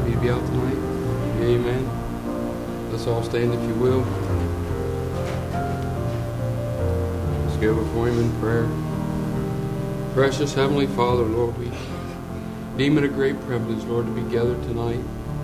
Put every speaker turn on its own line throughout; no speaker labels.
happy to be out tonight? Amen. Let's all stand if you will. Let's go before Him in prayer. Precious Heavenly Father, Lord, we deem it a great privilege, Lord, to be gathered tonight.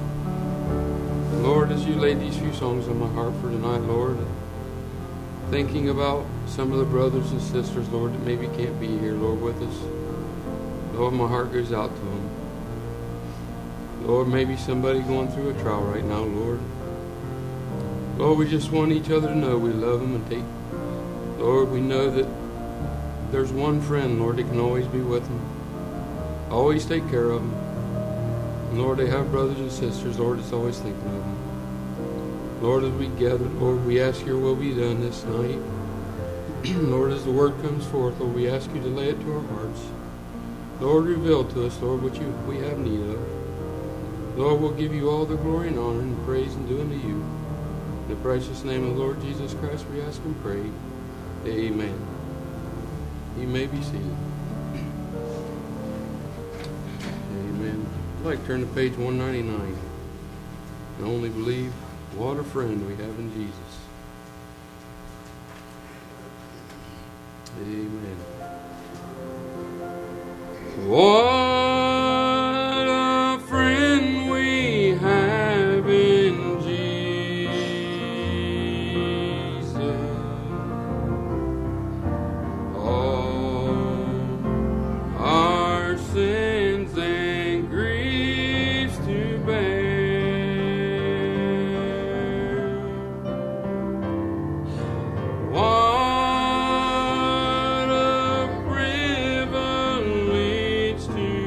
Lord, as you laid these few songs on my heart for tonight, Lord, thinking about some of the brothers and sisters, Lord, that maybe can't be here, Lord, with us. Lord, my heart goes out to them. Lord, maybe somebody going through a trial right now, Lord. Lord, we just want each other to know we love them and take. Lord, we know that there's one friend, Lord, that can always be with them. Always take care of them. And Lord, they have brothers and sisters, Lord, that's always thinking of them. Lord, as we gather, Lord, we ask your will be done this night. Lord, as the word comes forth, Lord, we ask you to lay it to our hearts. Lord, reveal to us, Lord, what we have need of. Lord, we'll give you all the glory and honor and praise and do unto you. In the precious name of the Lord Jesus Christ, we ask and pray. Amen. You may be seated. Amen. I'd like to turn to page 199. I only believe what a friend we have in Jesus. Amen. What a friend we have in Jesus. All our sins and griefs to bear. What a privilege to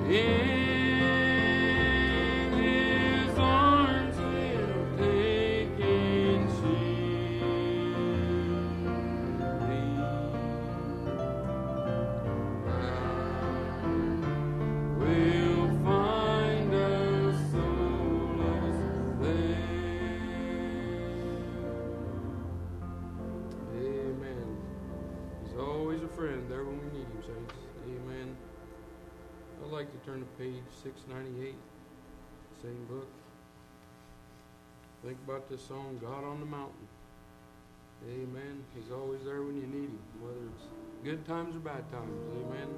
In His arms we'll take and we'll find us solace there. Amen. He's always a friend there when we need Him, saints. Amen. I'd like to turn to page 698, same book. Think about this song, God on the Mountain. Amen. He's always there when you need Him, whether it's good times or bad times. Amen.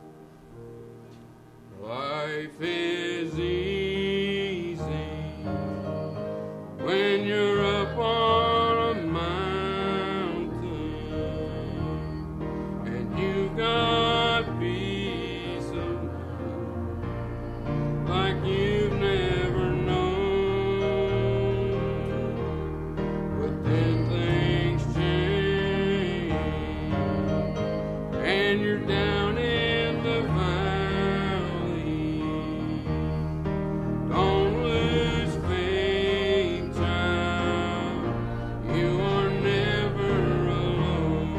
Life is easy when you're up on a mountain and you've got peace of mind like you've never known. But then things change and you're down in the valley. Don't lose faith, child. You are never alone.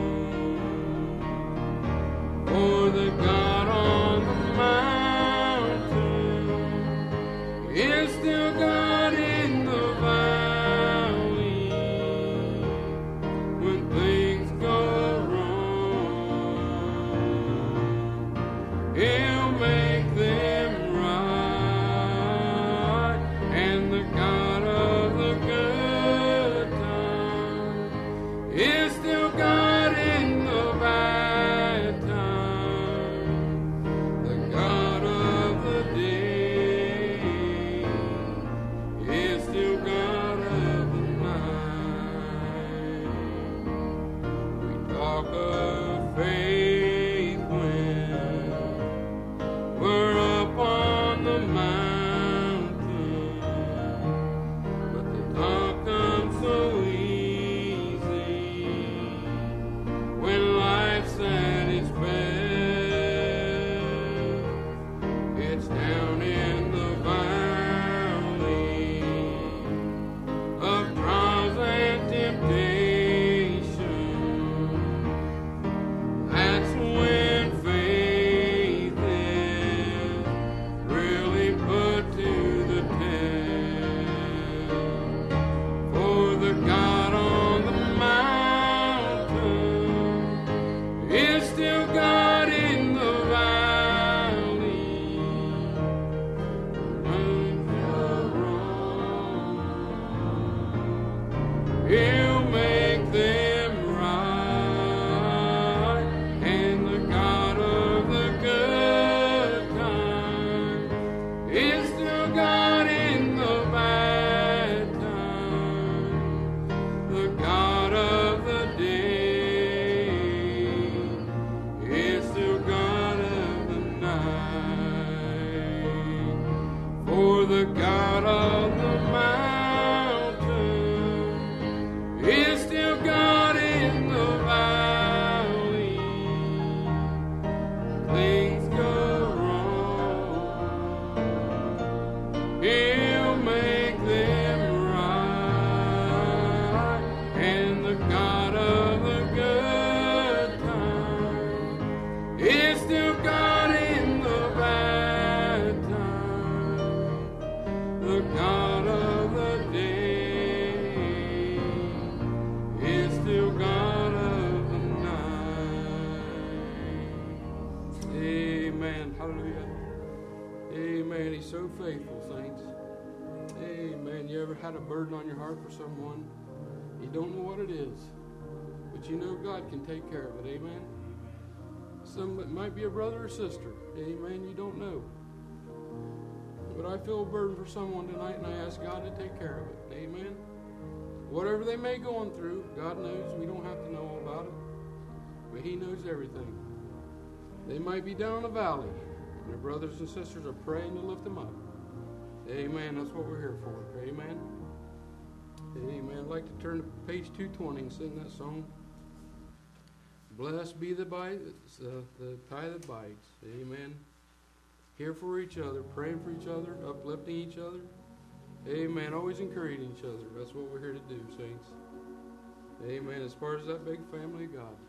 For the God on the mountain is still God in the valley. When things go wrong, He'll make them right. And the God of the good time is still God in the bad time. The God of the day is still God of the night. We talk of faith when we're up on the mountain, but the talk comes so easy when life's at its best. It's down in the valley of trials and temptation. That's when faith is really put to the test. For the God on the mountain is still God in the valley. When you're wrong, He'll make them right. And the God of the good time is still God in the bad time. The God of the day is still God of the night. For the God of the mountain is still God in the valley. Things go wrong, He'll make them right. And the God of the good time is still God in the bad time. The God of the day is still God of the night. Amen. Hallelujah. Amen. He's so faithful, saints. Amen. You ever had a burden on your heart for someone? You don't know what it is, but you know God can take care of it. Amen. It might be a brother or sister. Amen. You don't know. But I feel a burden for someone tonight, and I ask God to take care of it. Amen. Whatever they may go on through, God knows. We don't have to know all about it, but He knows everything. They might be down in a valley, and their brothers and sisters are praying to lift them up. Amen. That's what we're here for. Amen. Amen. I'd like to turn to page 220 and sing that song. Blessed be the tie that bites. Amen. here for each other, praying for each other, uplifting each other. Amen. Always encouraging each other. That's what we're here to do, saints. Amen. As far as that big family of God.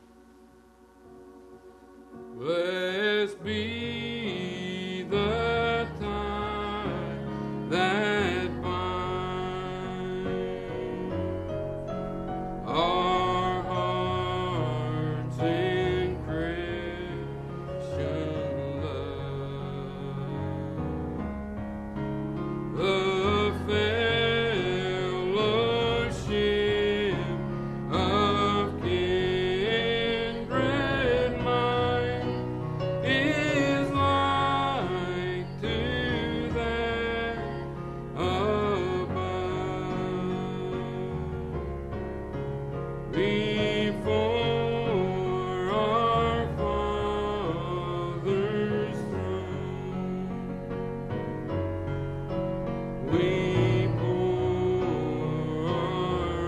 Blessed be the tie that binds our hearts in Christian love. The fellowship of kindred mind is like to that above. Before our Father's throne, we pour our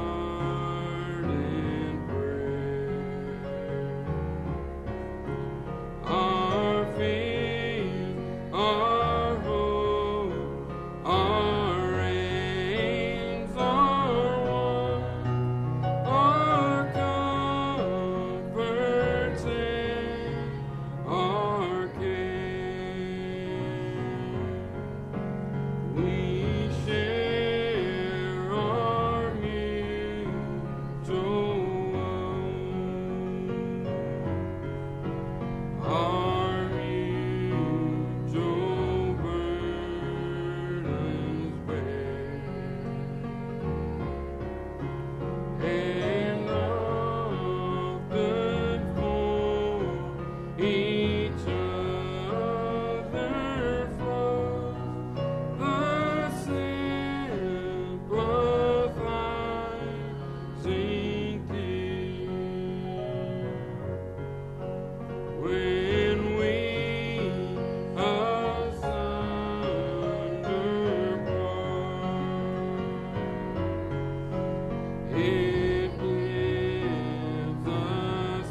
ardent prayer. Our faith, our hope, our aims are one, our comforts and our care. We share our mutual woe, our mutual burdens bear, and often for each other flows the sympathizing tear. When we asunder part, it gives us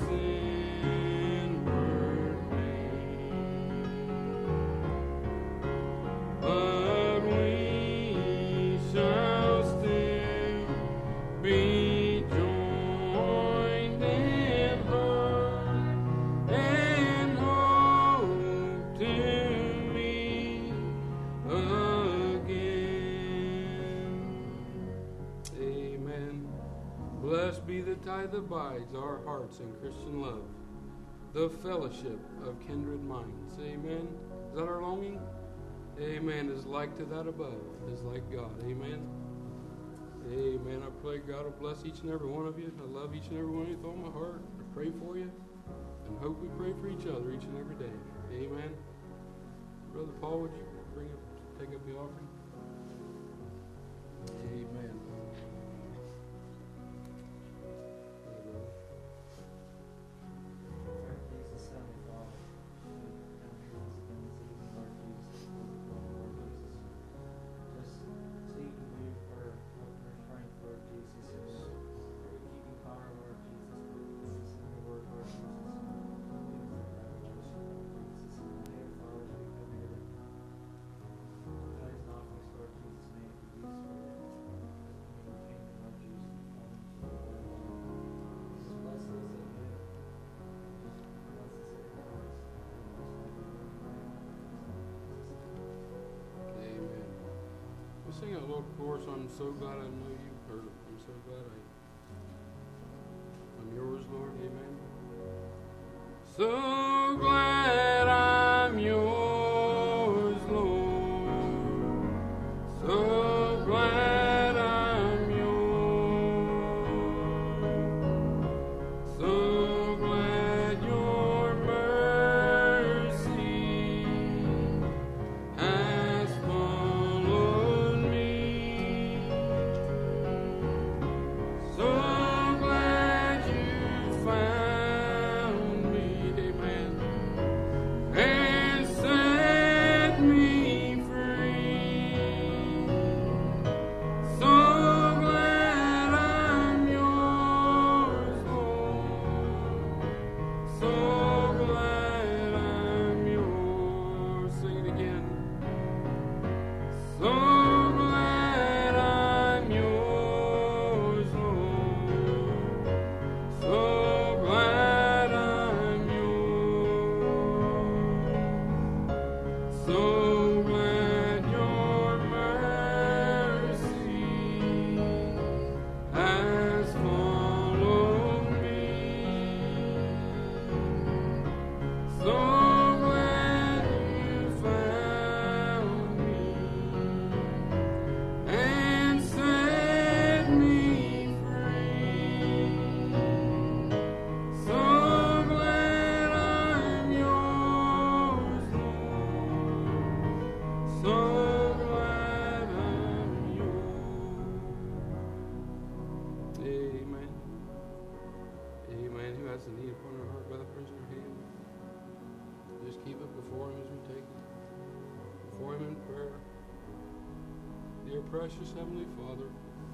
inward pain. But we shall still be joined in heart and hope to meet again. Amen. Blessed be the tie that binds our hearts in Christian love, the fellowship of kindred minds. Amen. Is that our longing? Amen. Is like to that above, is like God. Amen. Amen. I pray God will bless each and every one of you. I love each and every one of you with all my heart. I pray for you and hope we pray for each other each and every day. Amen. Brother Paul, would you take up the offering? Amen.
Lord Jesus, Heavenly Father, come here once again this evening, Lord Jesus, Lord Jesus. Just seeking you for help and strength, Lord Jesus. For your keeping power, Lord Jesus. This is in your word, Lord Jesus. Things like revelation, Lord Jesus. And dear Father, as we come here to tithes and offerings, Lord Jesus, may it be used for your kingdom, Lord Jesus. Just bless those that give.
Amen. We'll sing a little chorus. I'm so glad I know you. Or I'm so glad I'm yours, Lord. Amen. So glad I'm yours, Lord. So glad I'm yours. So glad your mercy has followed me. So glad you found me. Amen. him in prayer. Dear precious Heavenly Father,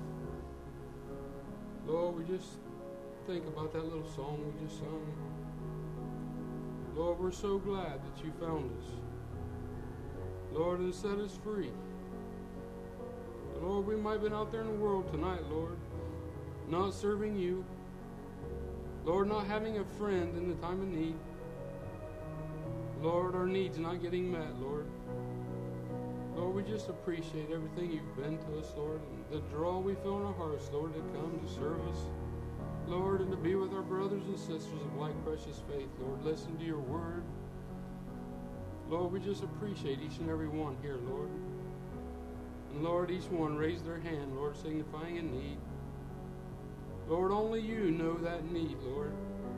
Lord, we just think about that little song we just sung. Lord, we're so glad that you found us. Lord, and set us free. Lord, we might have been out there in the world tonight, Lord, not serving you. Lord, not having a friend in the time of need. Lord, our needs not getting met, Lord. Lord, we just appreciate everything you've been to us, Lord, and the draw we feel in our hearts, Lord, to come to serve us, Lord, and to be with our brothers and sisters of like precious faith, Lord. Listen to your word. Lord, we just appreciate each and every one here, Lord. And Lord, each one raised their hand, Lord, signifying a need. Lord, only you know that need, Lord.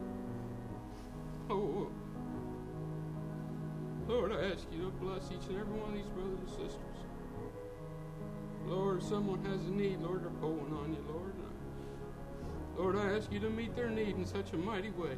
Oh, Lord, I ask you to bless each and every one of these brothers and sisters. Lord, if someone has a need, Lord, they're pulling on you, Lord. Lord, I ask you to meet their need in such a mighty way.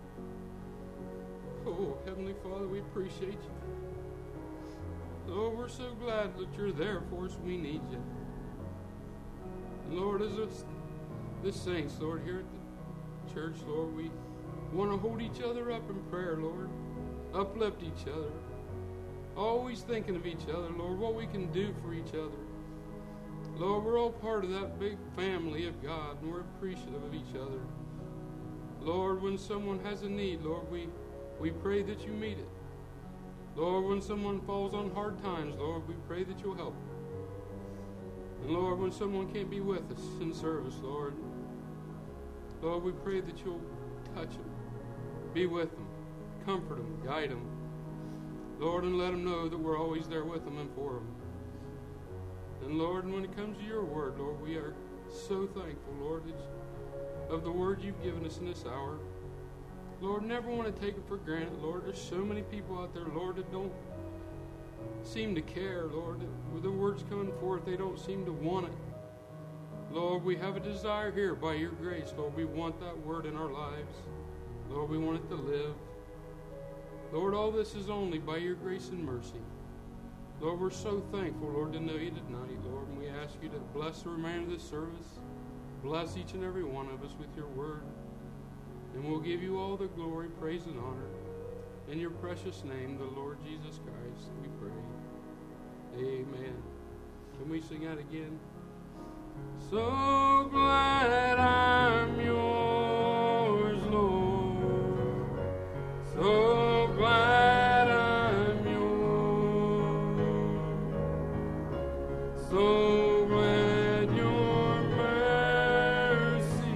Oh, Heavenly Father, we appreciate you. Lord, we're so glad that you're there for us when we need you. And Lord, as the saints, Lord, here at the church, Lord, we want to hold each other up in prayer, Lord. Uplift each other. Always thinking of each other, Lord, what we can do for each other. Lord, we're all part of that big family of God, and we're appreciative of each other. Lord, when someone has a need, Lord, we pray that you meet it. Lord, when someone falls on hard times, Lord, we pray that you'll help them. And Lord, when someone can't be with us in service, Lord, we pray that you'll touch them, be with them, comfort them, guide them, Lord, and let them know that we're always there with them and for them. And Lord, when it comes to your word, Lord, we are so thankful, Lord, of the word you've given us in this hour. Lord, never want to take it for granted, Lord. There's so many people out there, Lord, that don't seem to care, Lord. With the words coming forth, they don't seem to want it. Lord, we have a desire here by your grace, Lord. We want that word in our lives. Lord, we want it to live. Lord, all this is only by your grace and mercy. Lord, we're so thankful, Lord, to know you tonight, Lord. And we ask you to bless the remainder of this service. Bless each and every one of us with your word. And we'll give you all the glory, praise, and honor. In your precious name, the Lord Jesus Christ, we pray. Amen. Can we sing that again? So glad I'm yours, Lord. So glad I'm yours. So glad your mercy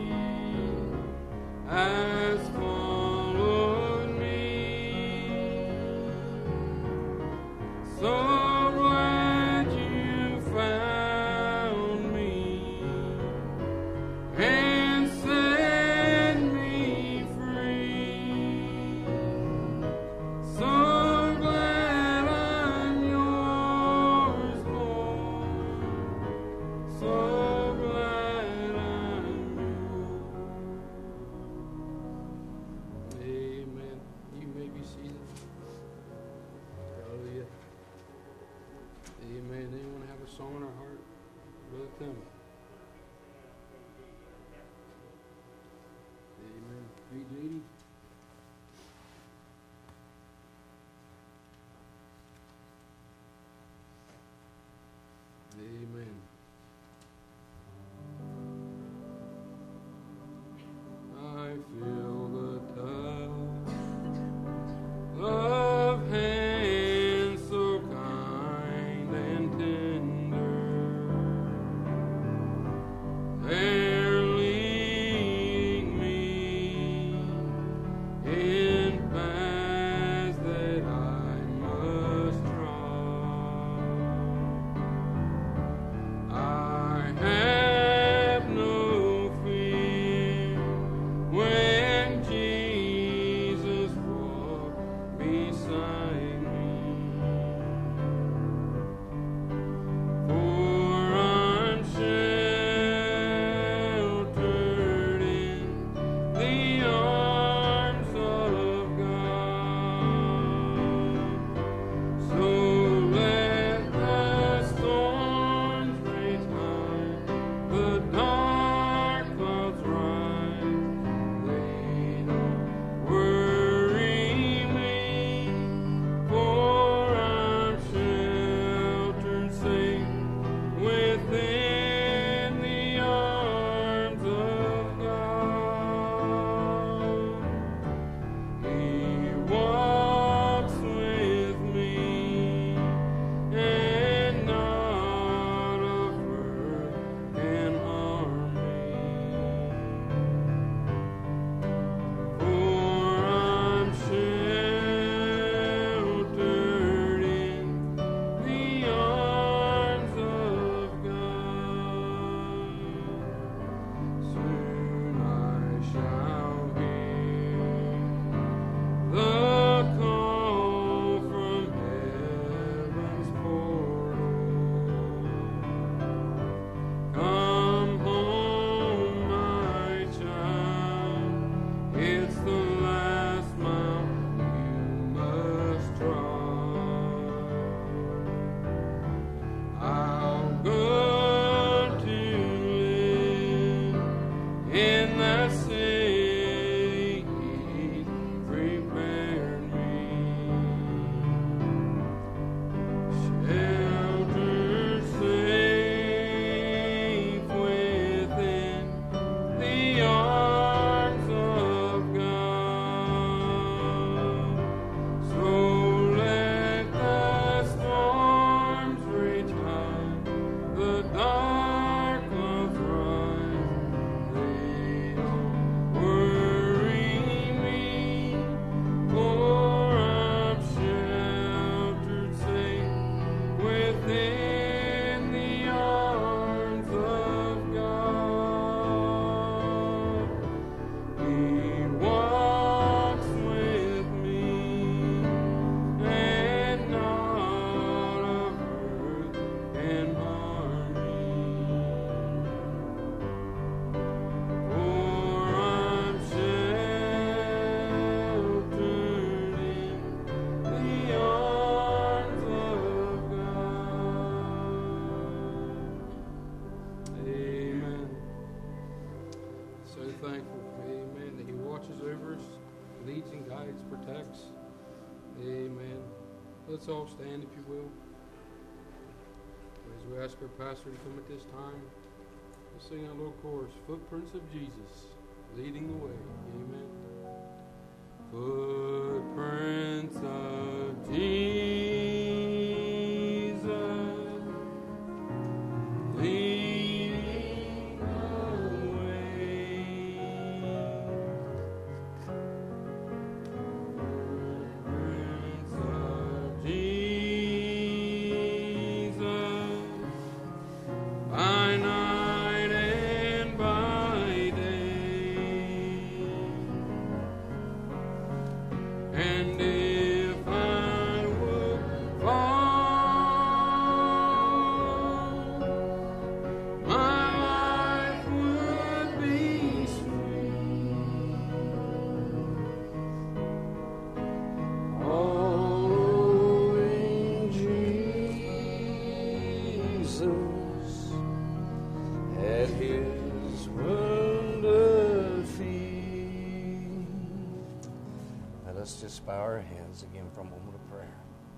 has followed me. So glad you found me and set me free. So glad I'm yours, Lord. So glad I'm yours. Amen. You may be seated. Hallelujah. Amen. Anyone have a song in our heart? Brother Tim. Amen. Hey, JD. Amen. I feel the touch of hands so kind and tender. They're leading me in paths that I must trod. I have no fear when Jesus walks beside me, for I'm sheltered in the arms of God. So let Let's all stand, if you will. As we ask our pastor to come at this time, we'll sing our little chorus, Footprints of Jesus, leading the way. Amen. Footprints of Jesus, leading the way. Footprints of Jesus, by night and by day. And if I would fall, my life would be sweet. Following Jesus at His wounded feet. Now let's just bow our heads again for a moment of prayer.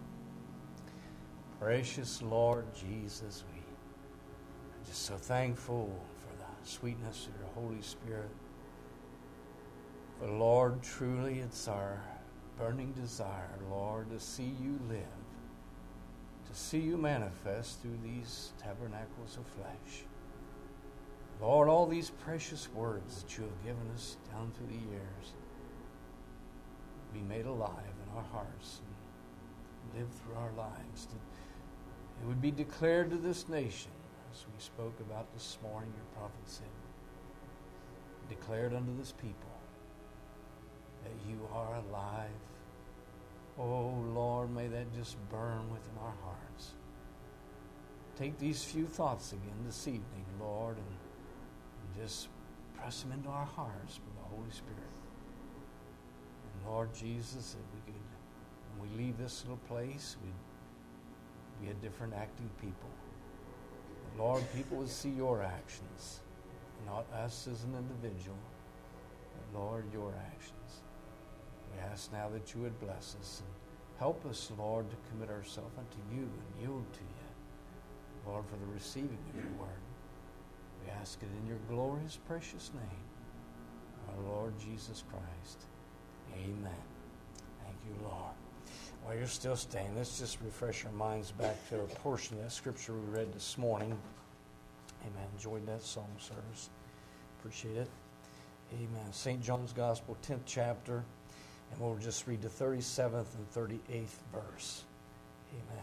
Precious Lord Jesus, we are just so thankful for the sweetness of your Holy Spirit. For Lord, truly it's our burning desire, Lord, to see you live, to see you manifest through these tabernacles of flesh. Lord, all these precious words that you have given us down through the years be made alive in our hearts and live through our lives. That it would be declared to this nation, as we spoke about this morning, your prophet said, declared unto this people that you are alive. Oh Lord, may that just burn within our hearts. Take these few thoughts again this evening, Lord, and just press them into our hearts with the Holy Spirit. And Lord Jesus, that we could, when we leave this little place, we'd be a different acting people. That, Lord, people would see your actions, not us as an individual, but Lord, your actions. We ask now that you would bless us and help us, Lord, to commit ourselves unto you and yield to you, Lord, for the receiving of your word. We ask it in your glorious, precious name, our Lord Jesus Christ. Amen. Thank you, Lord. While you're still staying, let's just refresh our minds back to a portion of that scripture we read this morning. Amen. Enjoyed that psalm service. Appreciate it. Amen. St. John's Gospel, 10th chapter. And we'll just read the 37th and 38th verse. Amen.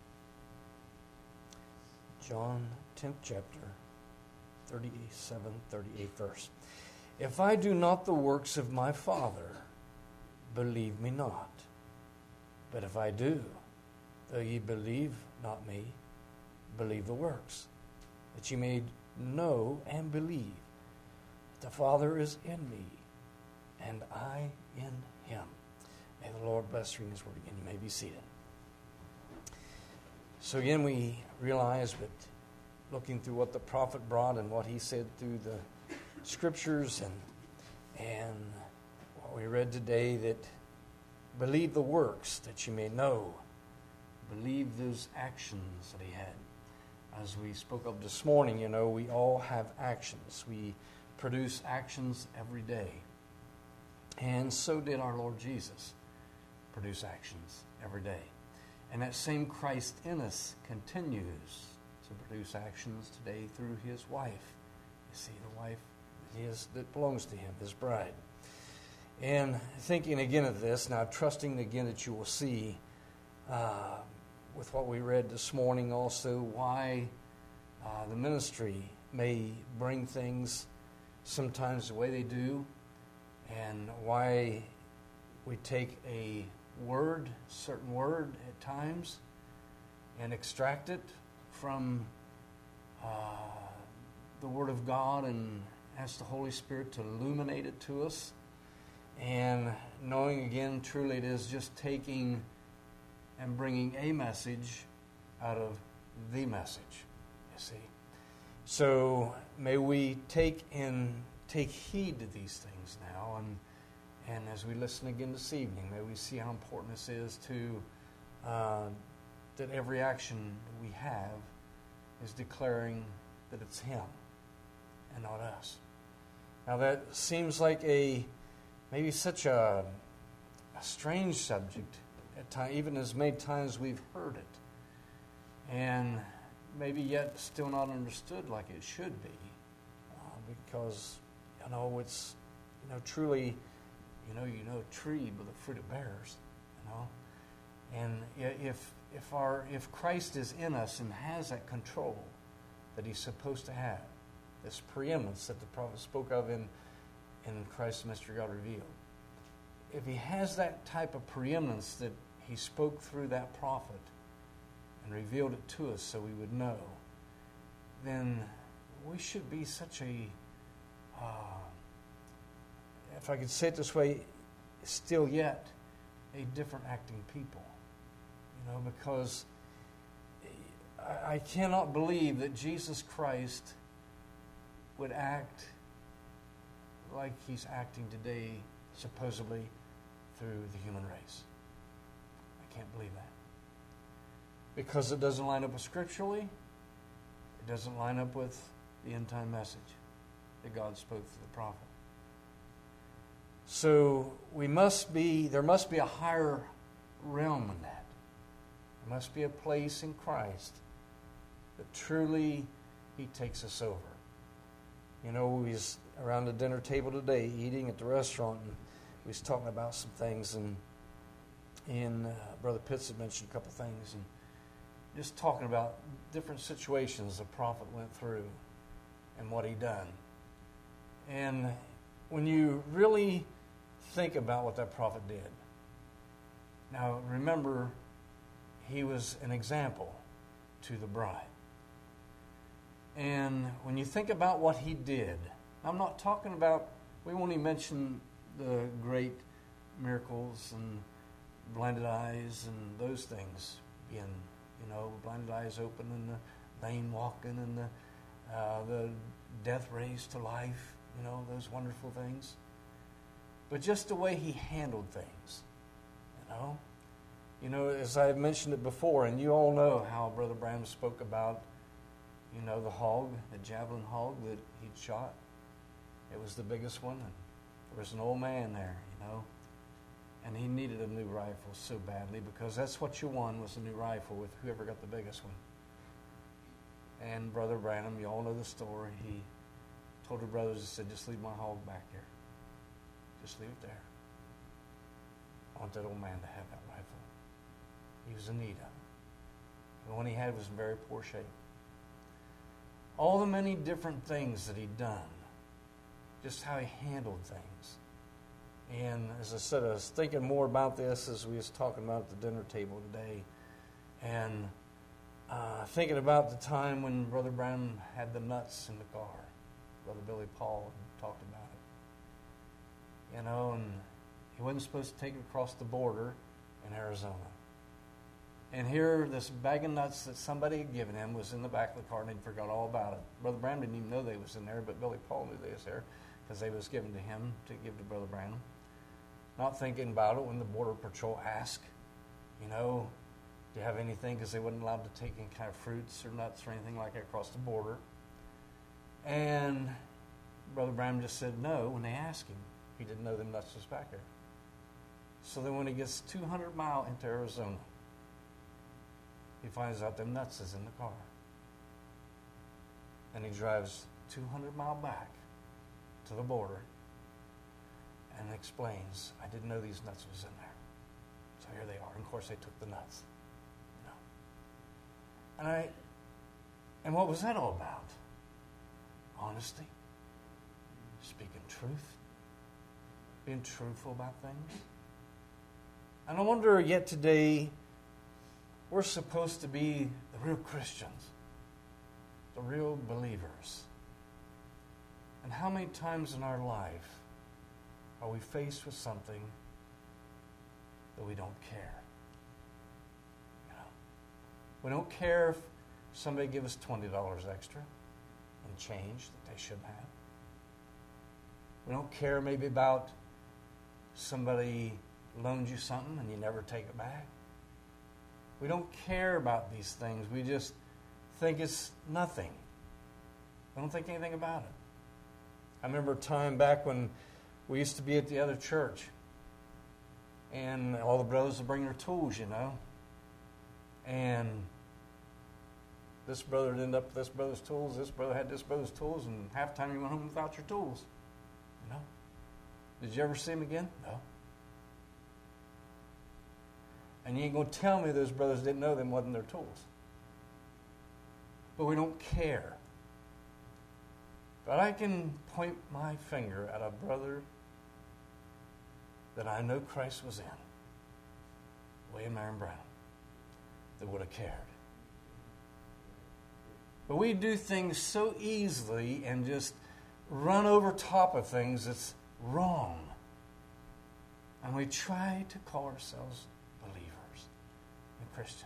John, 10th chapter, 37, 38th verse. If I do not the works of my Father, believe me not. But if I do, though ye believe not me, believe the works, that ye may know and believe that the Father is in me, and I in him. May the Lord bless reading his word again. You may be seated. So again, we realize that looking through what the prophet brought and what he said through the scriptures and what we read today, that believe the works that you may know. Believe those actions that he had. As we spoke of this morning, you know, we all have actions. We produce actions every day. And so did our Lord Jesus produce actions every day. And that same Christ in us continues to produce actions today through his wife. You see, the wife that belongs to him, his bride. And thinking again of this, now trusting again that you will see with what we read this morning also why the ministry may bring things sometimes the way they do, and why we take a word, certain word at times, and extract it from the Word of God and ask the Holy Spirit to illuminate it to us. And knowing again, truly it is just taking and bringing a message out of the message, you see. So may we take heed to these things now, and as we listen again this evening, may we see how important this is to
that every action we have is declaring that it's Him and not us. Now that seems like maybe such a strange subject at times, even as many times we've heard it, and maybe yet still not understood like it should be, because it's truly a tree by the fruit it bears, and if Christ is in us and has that control that He's supposed to have, this preeminence that the prophet spoke of in Christ's mystery God revealed, if He has that type of preeminence that He spoke through that prophet and revealed it to us so we would know, then we should be such a, if I could say it this way, still yet a different acting people. Because I cannot believe that Jesus Christ would act like He's acting today, supposedly, through the human race. I can't believe that. Because it doesn't line up with scripturally, it doesn't line up with the end-time message that God spoke through the prophet. So there must be a higher realm in that. There must be a place in Christ that truly He takes us over. We was around the dinner table today, eating at the restaurant, and we was talking about some things, and Brother Pitts had mentioned a couple things, and just talking about different situations the prophet went through and what he done. And when you really think about what that prophet did, now remember, he was an example to the bride. And when you think about what he did, I'm not talking about, we won't even mention the great miracles and blinded eyes and those things being, blinded eyes open and the lame walking and the death raised to life, those wonderful things. But just the way he handled things, as I've mentioned it before, and you all know how Brother Branham spoke about, the hog, the javelin hog that he'd shot. It was the biggest one, and there was an old man there, and he needed a new rifle so badly, because that's what you won, was a new rifle with whoever got the biggest one. And Brother Branham, you all know the story, he told the brothers, he said, just leave my hog back here. Just leave it there. I want that old man to have that rifle. He was in need of it. The one he had was in very poor shape. All the many different things that he'd done, just how he handled things. And as I said, I was thinking more about this as we was talking about at the dinner table today, and thinking about the time when Brother Branham had the nuts in the car. Brother Billy Paul talked about it. And he wasn't supposed to take it across the border in Arizona. And here, this bag of nuts that somebody had given him was in the back of the car, and he forgot all about it. Brother Branham didn't even know they was in there, but Billy Paul knew they was there, because they was given to him to give to Brother Branham. Not thinking about it when the Border Patrol asked, do you have anything? Because they wasn't allowed to take any kind of fruits or nuts or anything like that across the border. And Brother Branham just said no when they asked him. He didn't know them nuts was back there. So then when he gets 200 miles into Arizona, he finds out them nuts is in the car. And he drives 200 miles back to the border and explains, I didn't know these nuts was in there. So here they are. And of course they took the nuts. And what was that all about? Honesty. Speaking truth. Being truthful about things. And I wonder yet today, we're supposed to be the real Christians, the real believers. And how many times in our life are we faced with something that we don't care? We don't care if somebody gives us $20 extra in change that they should have. We don't care maybe about somebody loans you something and you never take it back. We don't care about these things. We just think it's nothing. We don't think anything about it. I remember a time back when we used to be at the other church, and all the brothers would bring their tools, you know. And this brother would end up with this brother's tools, this brother had this brother's tools, and half the time you went home without your tools. You know? Did you ever see him again? No. And you ain't going to tell me those brothers didn't know them wasn't their tools. But we don't care. But I can point my finger at a brother that I know Christ was in, William Marion Brown, that would have cared. But we do things so easily and just run over top of things that's wrong. And we try to call ourselves believers and Christians.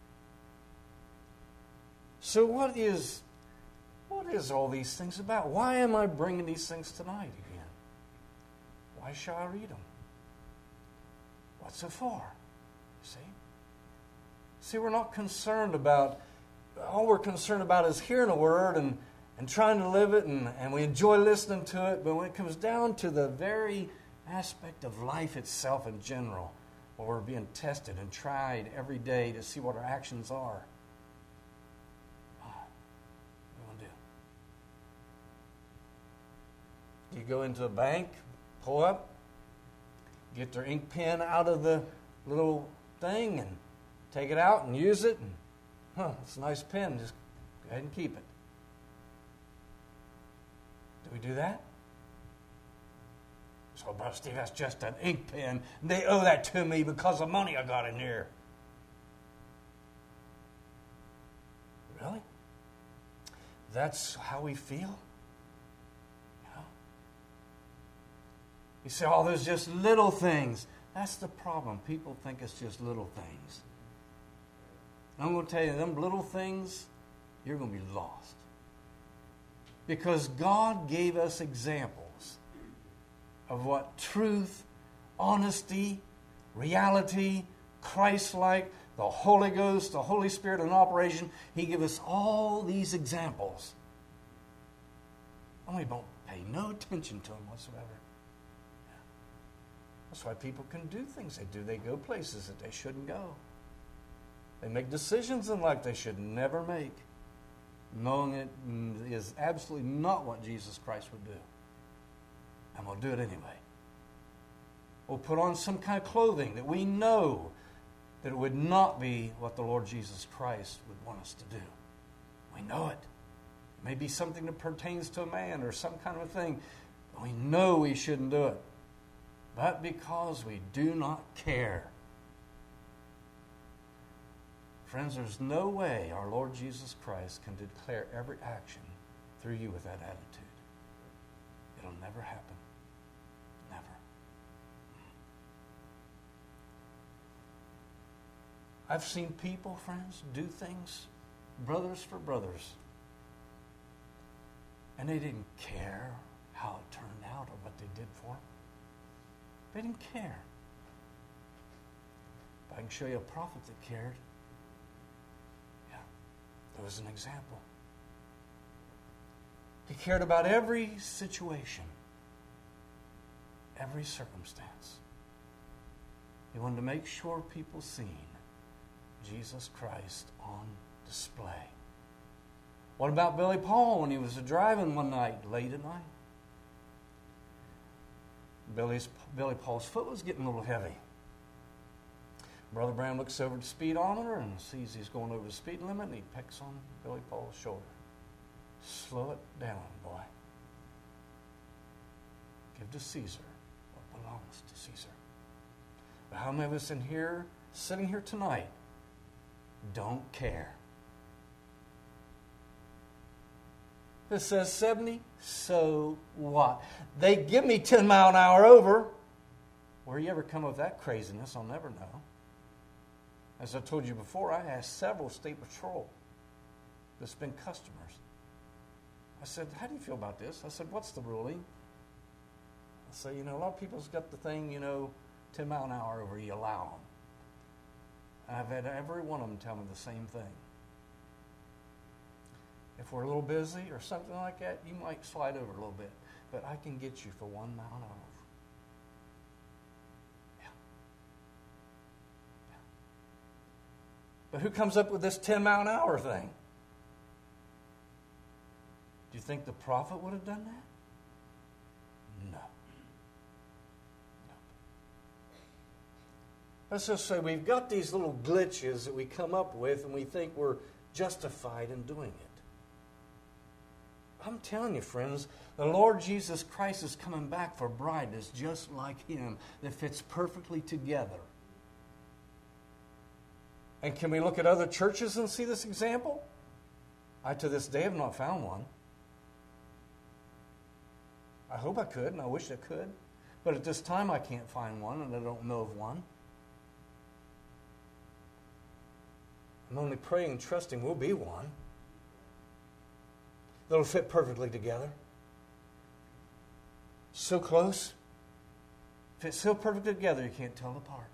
So what is all these things about? Why am I bringing these things tonight again? Why shall I read them? What's it for? See, we're not concerned about, all we're concerned about is hearing a word and trying to live it, and we enjoy listening to it, but when it comes down to the very aspect of life itself in general, where we're being tested and tried every day to see what our actions are, what do we want to do? You go into a bank, pull up, get their ink pen out of the little thing and take it out and use it. And, it's a nice pen. Just go ahead and keep it. Do we do that? So, Brother Steve, that's just an ink pen. They owe that to me because of money I got in here. Really? That's how we feel? You say, oh, there's just little things. That's the problem. People think it's just little things. And I'm going to tell you, them little things, you're going to be lost. Because God gave us examples of what truth, honesty, reality, Christ-like, the Holy Ghost, the Holy Spirit in operation. He gave us all these examples. And we don't pay no attention to them whatsoever. That's why people can do things they do. They go places that they shouldn't go. They make decisions in life they should never make, knowing it is absolutely not what Jesus Christ would do. And we'll do it anyway. We'll put on some kind of clothing that we know that it would not be what the Lord Jesus Christ would want us to do. We know it. It may be something that pertains to a man or some kind of a thing, but we know we shouldn't do it. But because we do not care. Friends, there's no way our Lord Jesus Christ can declare every action through you with that attitude. It'll never happen. Never. I've seen people, friends, do things, brothers for brothers, and they didn't care how it turned out or what they did for them. They didn't care. But I can show you a prophet that cared. Yeah, there was an example. He cared about every situation, every circumstance. He wanted to make sure people seen Jesus Christ on display. What about Billy Paul when he was driving one night, late at night? Billy Paul's foot was getting a little heavy. Brother Brown looks over at the speedometer and sees he's going over the speed limit, and he pecks on Billy Paul's shoulder. Slow it down, boy. Give to Caesar what belongs to Caesar. But how many of us in here, sitting here tonight, don't care? If it says 70, so what? They give me 10 miles an hour over. Where you ever come up with that craziness, I'll never know. As I told you before, I asked several state patrol that's been customers. I said, how do you feel about this? I said, what's the ruling? I said, a lot of people's got the thing, 10 miles an hour over, you allow them. And I've had every one of them tell me the same thing. If we're a little busy or something like that, you might slide over a little bit. But I can get you for 1 mile an hour. Yeah. Yeah. But who comes up with this 10 mile an hour thing? Do you think the prophet would have done that? No. Let's just say we've got these little glitches that we come up with and we think we're justified in doing it. I'm telling you, friends, the Lord Jesus Christ is coming back for a bride that's just like Him, that fits perfectly together. And can we look at other churches and see this example? I, to this day, have not found one. I hope I could, and I wish I could. But at this time, I can't find one, and I don't know of one. I'm only praying and trusting we'll be one that'll fit perfectly together. So close. Fit so perfectly together you can't tell them apart.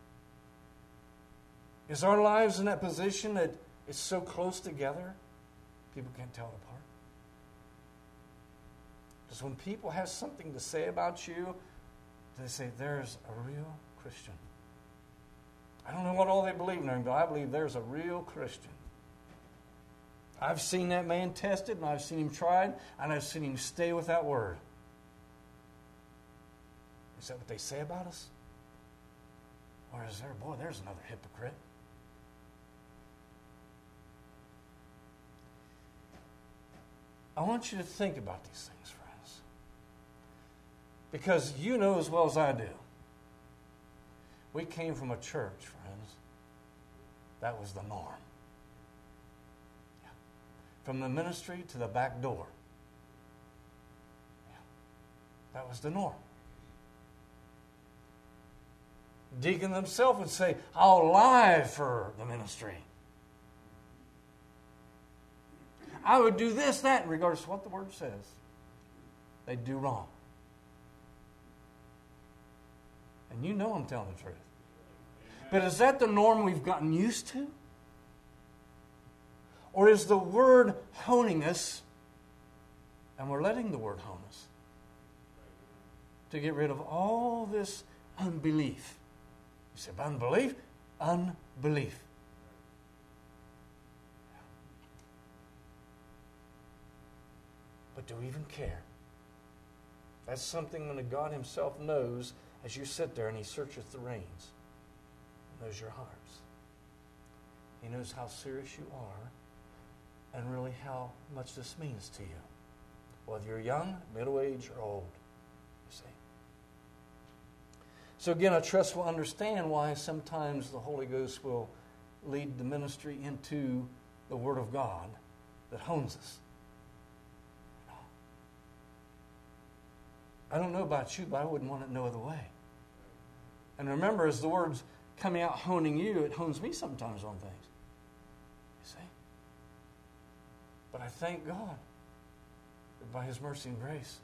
Is our lives in that position that it's so close together people can't tell it apart? Because when people have something to say about you, they say, there's a real Christian. I don't know what all they believe in, but I believe there's a real Christian. I've seen that man tested, and I've seen him tried, and I've seen him stay with that word. Is that what they say about us? Or is there, boy, there's another hypocrite? I want you to think about these things, friends. Because you know as well as I do, we came from a church, friends, that was the norm. Yeah. From the ministry to the back door. Yeah. That was the norm. Deacon himself would say, I'll lie for the ministry. I would do this, that, regardless of what the Word says. They'd do wrong. And you know I'm telling the truth. But is that the norm we've gotten used to? Or is the Word honing us, and we're letting the Word hone us, to get rid of all this unbelief? You say, unbelief? Unbelief. But do we even care? That's something that God Himself knows as you sit there and He searcheth the reins. He knows your hearts. He knows how serious you are and really how much this means to you. Whether you're young, middle-aged, or old. You see. So again, I trust we'll understand why sometimes the Holy Ghost will lead the ministry into the Word of God that hones us. I don't know about you, but I wouldn't want it no other way. And remember, as the Word's coming out honing you, it hones me sometimes on things. You see? But I thank God that by His mercy and grace,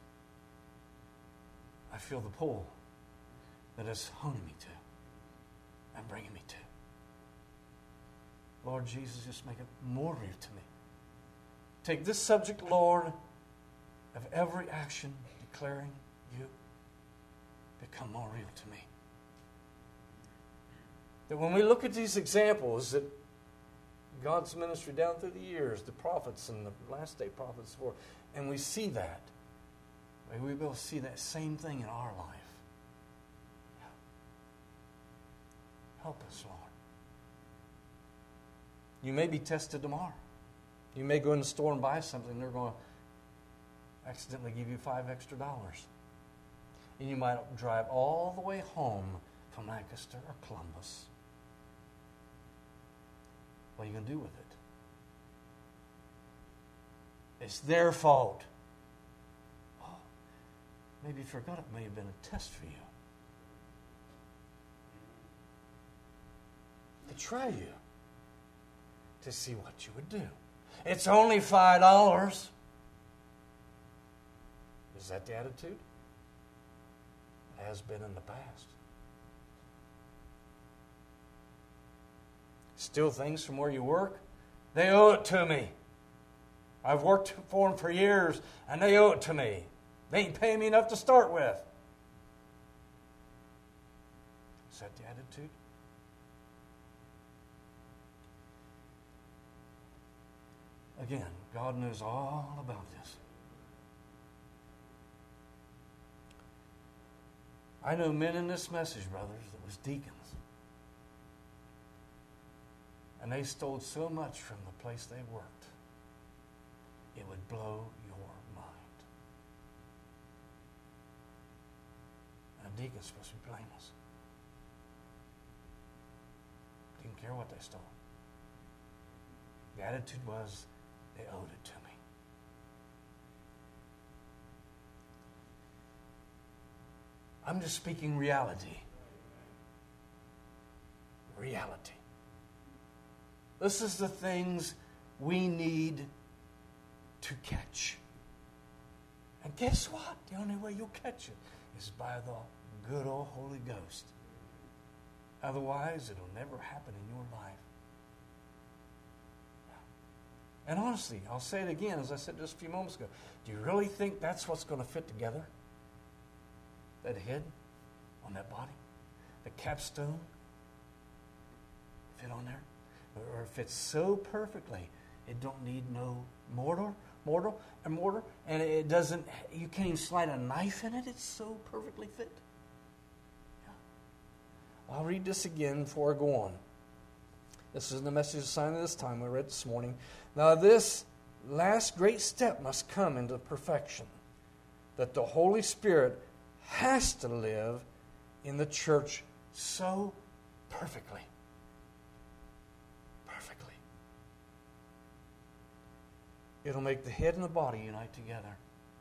I feel the pull that it's honing me to and bringing me to. Lord Jesus, just make it more real to me. Take this subject, Lord, of every action declaring you, become more real to me. That when we look at these examples that God's ministry down through the years, the prophets and the last day prophets, and we see that, may we be able to see that same thing in our life. Help us, Lord. You may be tested tomorrow. You may go in the store and buy something, and they're going to accidentally give you $5 extra. And you might drive all the way home from Lancaster or Columbus. What are you going to do with it? It's their fault. Oh, maybe you forgot it may have been a test for you. To try you. To see what you would do. It's only $5. Is that the attitude? It has been in the past. steal things from where you work, they owe it to me. I've worked for them for years, and they owe it to me. They ain't paying me enough to start with. Is that the attitude? Again, God knows all about this. I know men in this message, brothers, that was deacons. And they stole so much from the place they worked, it would blow your mind. And a deacon's supposed to be blameless. Didn't care what they stole. The attitude was, they owed it to me. I'm just speaking reality. Reality. This is the things we need to catch. And guess what? The only way you'll catch it is by the good old Holy Ghost. Otherwise, it'll never happen in your life. And honestly, I'll say it again, as I said just a few moments ago. Do you really think that's what's going to fit together? That head on that body? The capstone? Fit on there? Or it fits so perfectly, it don't need no mortar, and it doesn't, you can't even slide a knife in it. It's so perfectly fit. Yeah. I'll read this again before I go on. This is the message assigned at this time we read this morning. Now this last great step must come into perfection, that the Holy Spirit has to live in the church so perfectly. Perfectly. It'll make the head and the body unite together.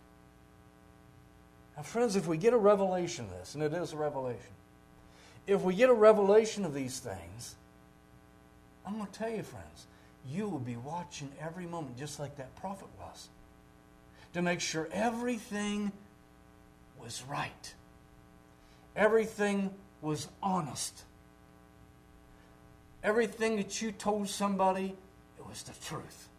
Now, friends, if we get a revelation of this, and it is a revelation, if we get a revelation of these things, I'm going to tell you, friends, you will be watching every moment just like that prophet was, to make sure everything was right. Everything was honest. Everything that you told somebody, it was the truth.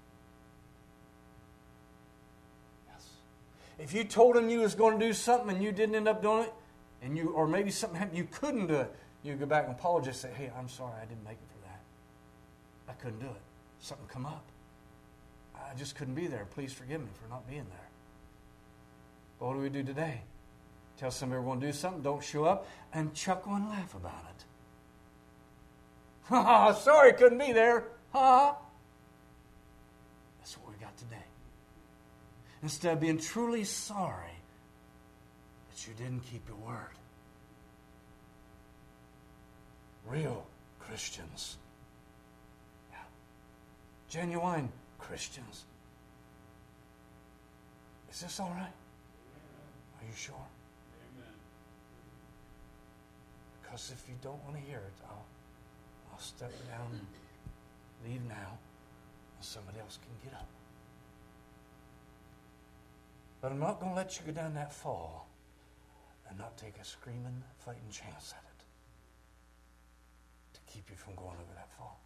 Yes. If you told them you was going to do something and you didn't end up doing it, or maybe something happened you couldn't do it, you go back and apologize and say, hey, I'm sorry, I didn't make it for that. I couldn't do it. Something come up. I just couldn't be there. Please forgive me for not being there. But what do we do today? Tell somebody we're going to do something, don't show up, and chuckle and laugh about it. Ha ha, sorry, couldn't be there. Ha. That's what we got today. Instead of being truly sorry that you didn't keep your word. Real Christians. Yeah. Genuine Christians. Is this all right? Are you sure? Amen. Because if you don't want to hear it, I'll step down and leave now, and somebody else can get up. But I'm not going to let you go down that fall and not take a screaming, fighting chance at it to keep you from going over that fall.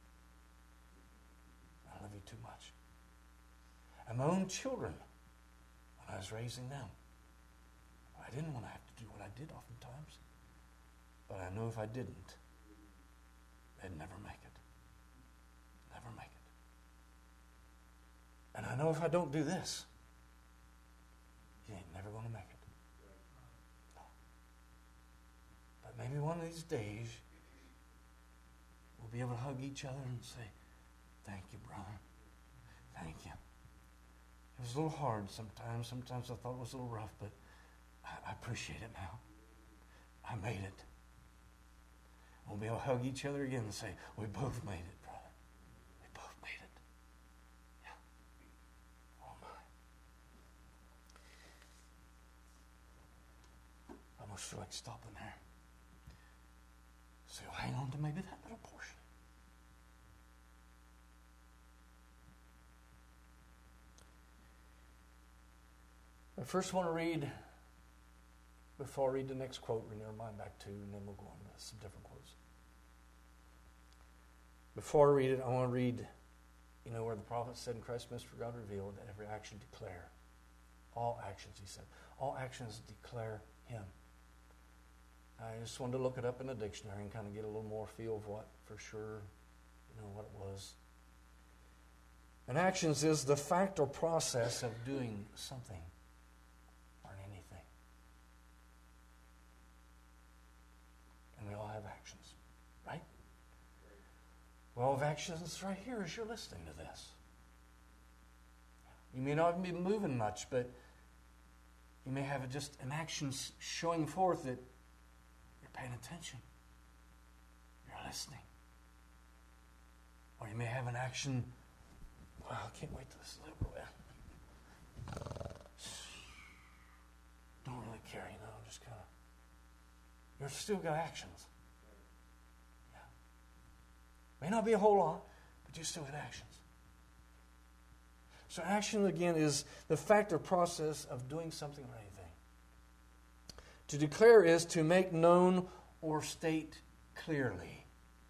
I love you too much. And my own children, when I was raising them, I didn't want to have to do what I did oftentimes. But I know if I didn't, they'd never make it. Never make it. And I know if I don't do this, you ain't never going to make it. No. But maybe one of these days, we'll be able to hug each other and say, thank you, brother. Thank you. It was a little hard sometimes. Sometimes I thought it was a little rough, but I appreciate it now. I made it. We'll be able to hug each other again and say, we both made it, brother. We both made it. Yeah. Oh, my. I almost feel like stopping there. So hang on to maybe that little portion. I first want to read, before I read the next quote, renew our mind back to, and then we'll go on to some different quotes. Before I read it, I want to read, where the prophet said in Christ Mystery God revealed that every action declare. All actions, he said. All actions declare Him. I just wanted to look it up in the dictionary and kind of get a little more feel of what, for sure, what it was. And actions is the fact or process of doing something or anything. And we all have actions, right? We all have actions right here as you're listening to this. You may not be moving much, but you may have just an action showing forth that you're paying attention. You're listening. Or you may have an action, wow, I can't wait till this is over with. Don't really care, just kind of. You've still got actions. Yeah. May not be a whole lot, but you still got actions. So action, again, is the fact or process of doing something or anything. To declare is to make known or state clearly.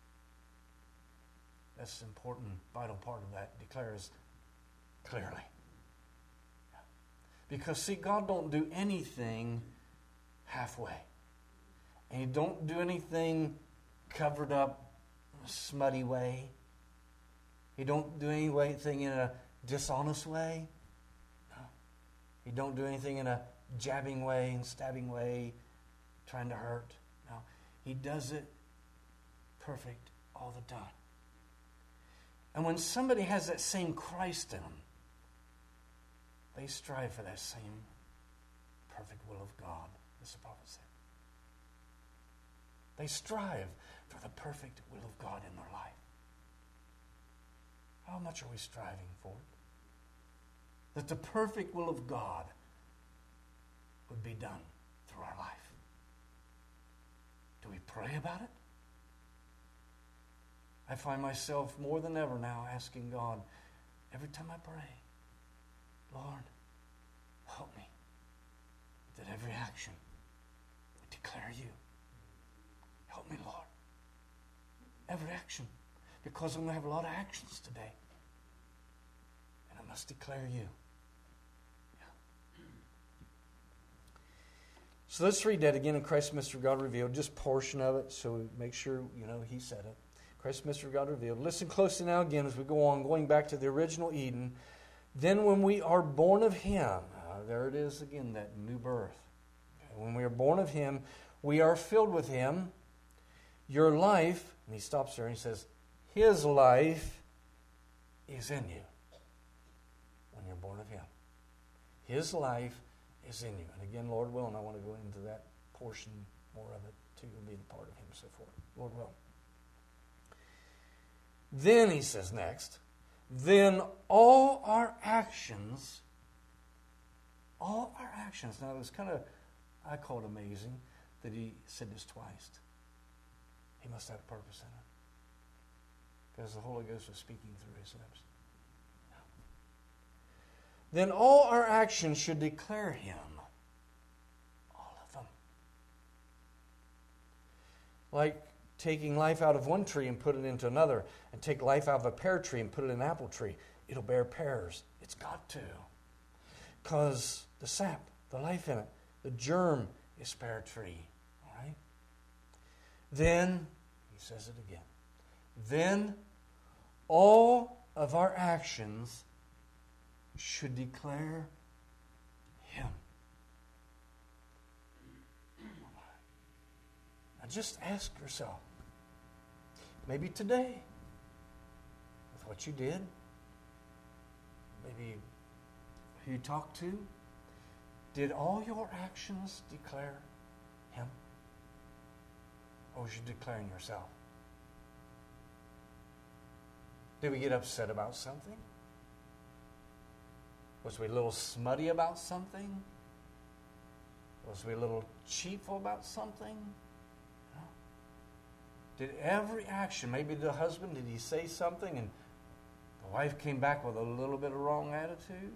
That's an important, vital part of that. Declare is clearly. Yeah. Because, see, God don't do anything halfway. And He don't do anything covered up, smutty way. He don't do anything in a dishonest way. No. He don't do anything in a jabbing way and stabbing way, trying to hurt. No. He does it perfect all the time. And when somebody has that same Christ in them, they strive for that same perfect will of God, as the prophet said. They strive for the perfect will of God in their life. How much are we striving for it? That the perfect will of God would be done through our life. Do we pray about it? I find myself more than ever now asking God, every time I pray, Lord, help me that every action would declare You. Help me, Lord. Every action. Because I'm going to have a lot of actions today. And I must declare You. Yeah. So let's read that again in Christ's Mystery God Revealed, just portion of it, so we make sure, He said it. Christ's Mystery God Revealed. Listen closely now again as we go on, going back to the original Eden. Then when we are born of Him, there it is again, that new birth. Okay, when we are born of Him, we are filled with Him. Your life, and he stops there and he says, His life is in you when you're born of Him. His life is in you. And again, Lord willing, I want to go into that portion more of it too, and be a part of Him, so forth. Lord willing. Then, he says next, then all our actions, now it was kind of, I call it amazing that he said this twice. He must have a purpose in it. Because the Holy Ghost was speaking through His lips. Then all our actions should declare Him. All of them. Like taking life out of one tree and put it into another, and take life out of a pear tree and put it in an apple tree. It'll bear pears. It's got to. Because the sap, the life in it, the germ is pear tree. All right? Then, he says it again, then all of our actions should declare Him. Now just ask yourself, maybe today, with what you did, maybe who you talked to, did all your actions declare Him? Or was you declaring yourself? Did we get upset about something? Was we a little smutty about something? Was we a little cheerful about something? Did every action, maybe the husband, did he say something and the wife came back with a little bit of wrong attitude?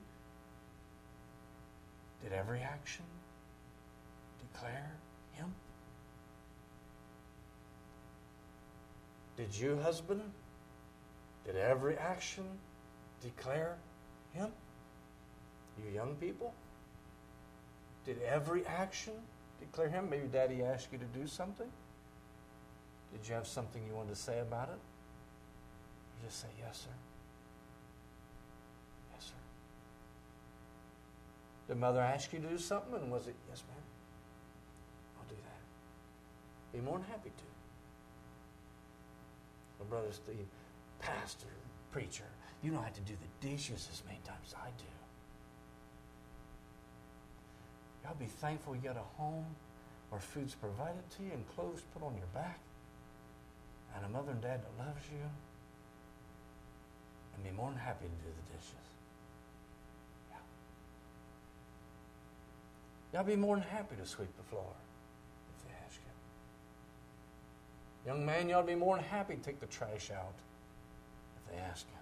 Did every action declare Him? Did you, husband, Did every action declare Him? You young people? Did every action declare Him? Maybe Daddy asked you to do something. Did you have something you wanted to say about it? You just say, yes, sir. Yes, sir. Did Mother ask you to do something? And was it, yes, ma'am? I'll do that. Be more than happy to. My brother Steve, pastor, preacher, you don't have to do the dishes as many times as I do. Y'all be thankful you got a home where food's provided to you and clothes put on your back, and a mother and dad that loves you, and be more than happy to do the dishes. Yeah. Y'all be more than happy to sweep the floor if they ask you. Young man, y'all be more than happy to take the trash out if they ask you.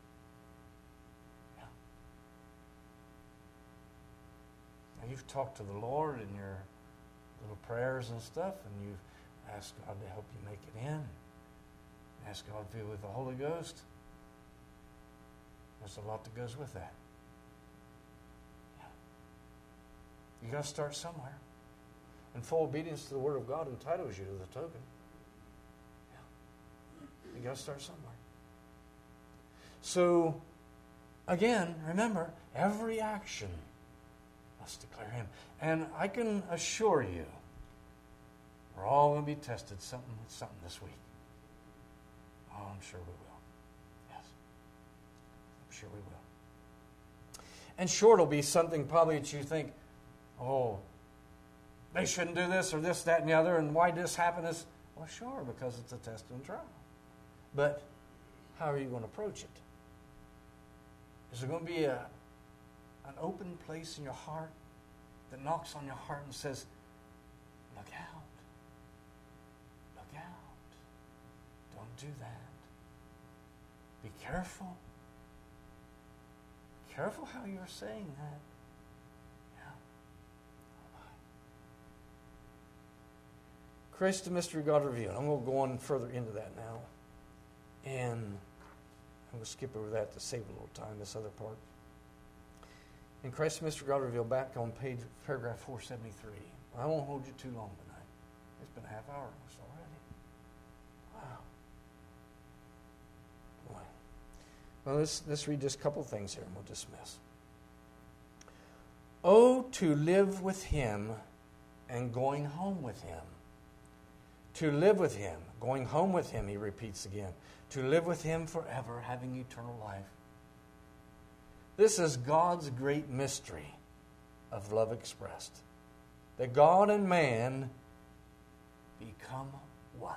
You've talked to the Lord in your little prayers and stuff, and you've asked God to help you make it in. Ask God to be with the Holy Ghost. There's a lot that goes with that. Yeah. You got to start somewhere. And full obedience to the Word of God entitles you to the token. Yeah. You got to start somewhere. So, again, remember, every action must declare Him. And I can assure you, we're all going to be tested something this week. Oh, I'm sure we will. Yes. I'm sure we will. And sure, it'll be something probably that you think, oh, they shouldn't do this or this, that, and the other, and why did this happen? Well, sure, because it's a test and trial. But how are you going to approach it? Is there going to be an open place in your heart that knocks on your heart and says, look out. Look out. Don't do that. Be careful. Be careful how you're saying that. Yeah. All right. Christ the mystery God revealed. I'm going to go on further into that now. And I'm going to skip over that to save a little time, this other part. In Christ the mystery God revealed, back on paragraph 473. I won't hold you too long tonight. It's been a half hour already. Wow. Boy. Well, let's read just a couple things here and we'll dismiss. Oh, to live with Him and going home with Him. To live with Him, going home with Him, he repeats again. To live with Him forever, having eternal life. This is God's great mystery of love expressed. That God and man become one.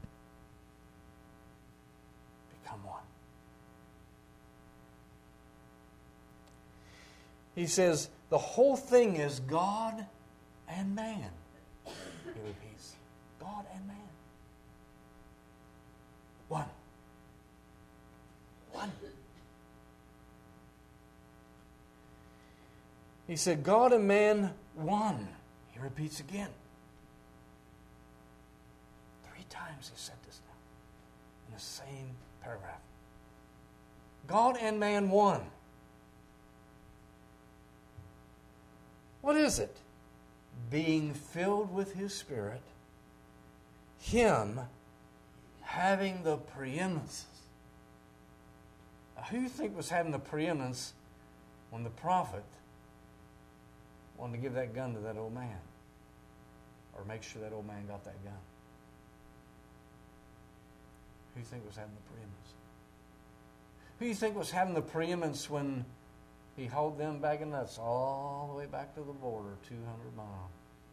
Become one. He says, the whole thing is God and man. He repeats, God and man. One. One. He said, God and man, one. He repeats again. 3 times he said this now in the same paragraph. God and man, one. What is it? Being filled with His Spirit, Him having the preeminence. Now, who do you think was having the preeminence when the prophet wanted to give that gun to that old man? Or make sure that old man got that gun? Who do you think was having the preeminence? Who do you think was having the preeminence when he hauled them bag of nuts all the way back to the border, 200 miles,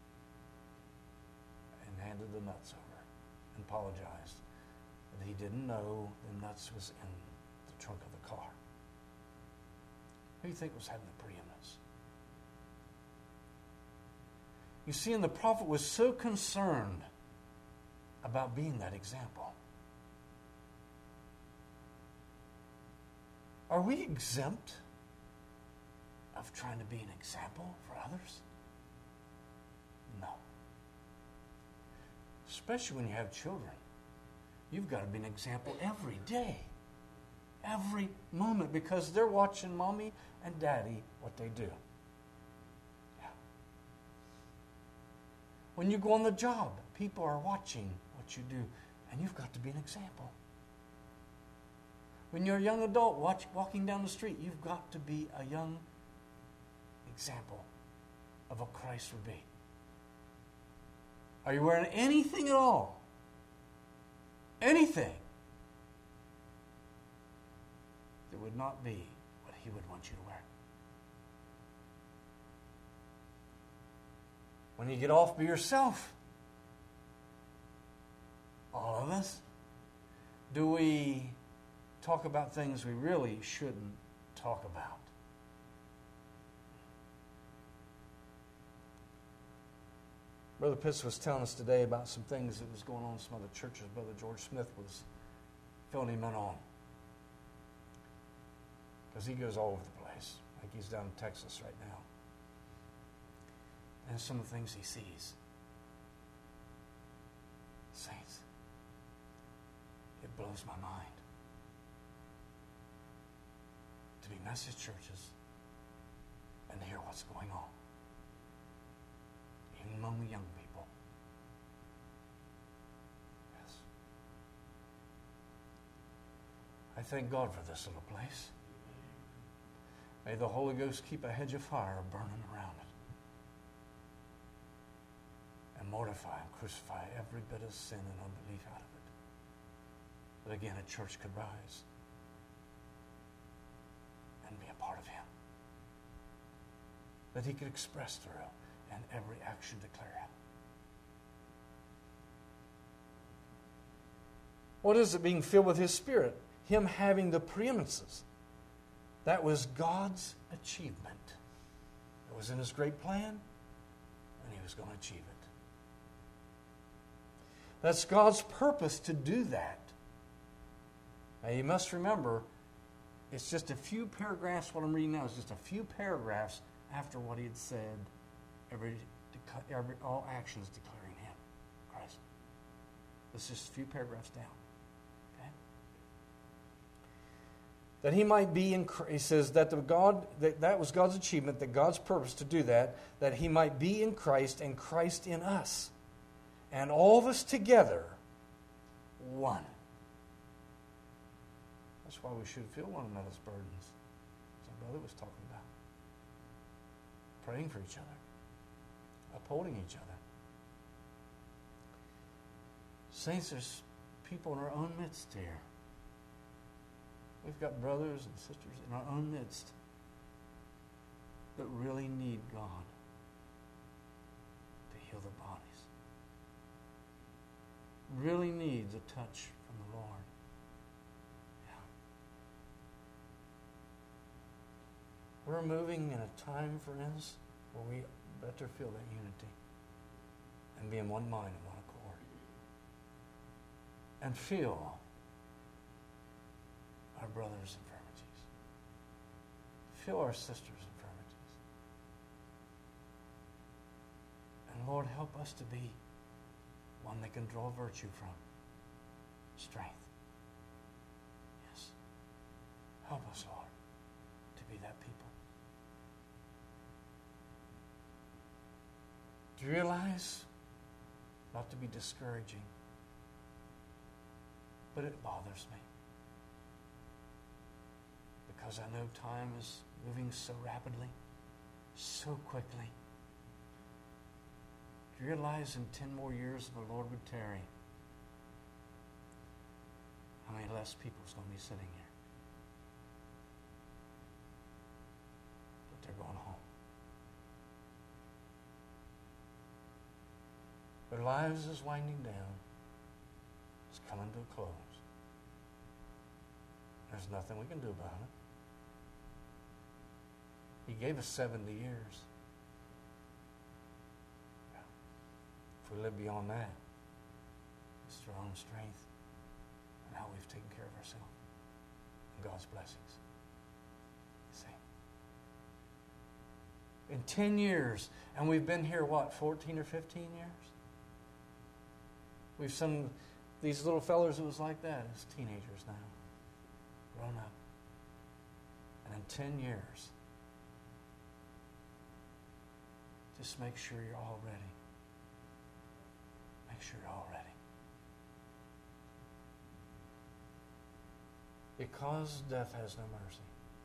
and handed the nuts over and apologized that he didn't know the nuts was in the trunk of the car? Who do you think was having the preeminence? You see, and the prophet was so concerned about being that example. Are we exempt of trying to be an example for others? No. Especially when you have children. You've got to be an example every day. every moment because they're watching mommy and daddy what they do. Yeah. When you go on the job, people are watching what you do, and you've got to be an example. When you're a young adult walking down the street, you've got to be a young example of what Christ would be. Are you wearing anything at all? Anything that would not be what He would want you to wear? When you get off, be yourself. All of us. Do we talk about things we really shouldn't talk about? Brother Pitts was telling us today about some things that was going on in some other churches. Brother George Smith was filling him in on. Because he goes all over the place. Like he's down in Texas right now. And some of the things he sees. Saints, it blows my mind. To be message churches and to hear what's going on. Even among the young people. Yes. I thank God for this little place. May the Holy Ghost keep a hedge of fire burning around it. And mortify and crucify every bit of sin and unbelief out of it. That again a church could rise and be a part of Him. That He could express through and every action declare Him. What is it being filled with His Spirit? Him having the preeminences. That was God's achievement. It was in His great plan, and He was going to achieve it. That's God's purpose to do that. Now you must remember, it's just a few paragraphs, what I'm reading now is just a few paragraphs after what He had said, all actions declaring Him, Christ. It's just a few paragraphs down. Okay? That He might be in, He says that that was God's achievement, that God's purpose to do that He might be in Christ and Christ in us. And all of us together, one. That's why we should feel one another's burdens. As our brother was talking about. Praying for each other. Upholding each other. Saints, there's people in our own midst here. We've got brothers and sisters in our own midst that really need God to heal their bodies. Really needs a touch from the Lord. Yeah. We're moving in a time, friends, where we better feel that unity and be in one mind and one accord. And feel our brothers' infirmities. Feel our sisters' infirmities. And Lord, help us to be one they can draw virtue from. Strength. Yes. Help us, Lord, to be that people. Do you realize? Not to be discouraging, but it bothers me. Because I know time is moving so rapidly, so quickly. Do you realize in 10 more years the Lord would tarry? How many less people is going to be sitting here? But they're going home. Their lives is winding down. It's coming to a close. There's nothing we can do about it. He gave us 70 years. If we live beyond that, it's through our own strength and how we've taken care of ourselves and God's blessings. See? In 10 years, and we've been here, 14 or 15 years? We've seen these little fellers, it was like that, as teenagers now, grown up. 10 years. Just make sure you're all ready. Make sure you're all ready. Because death has no mercy.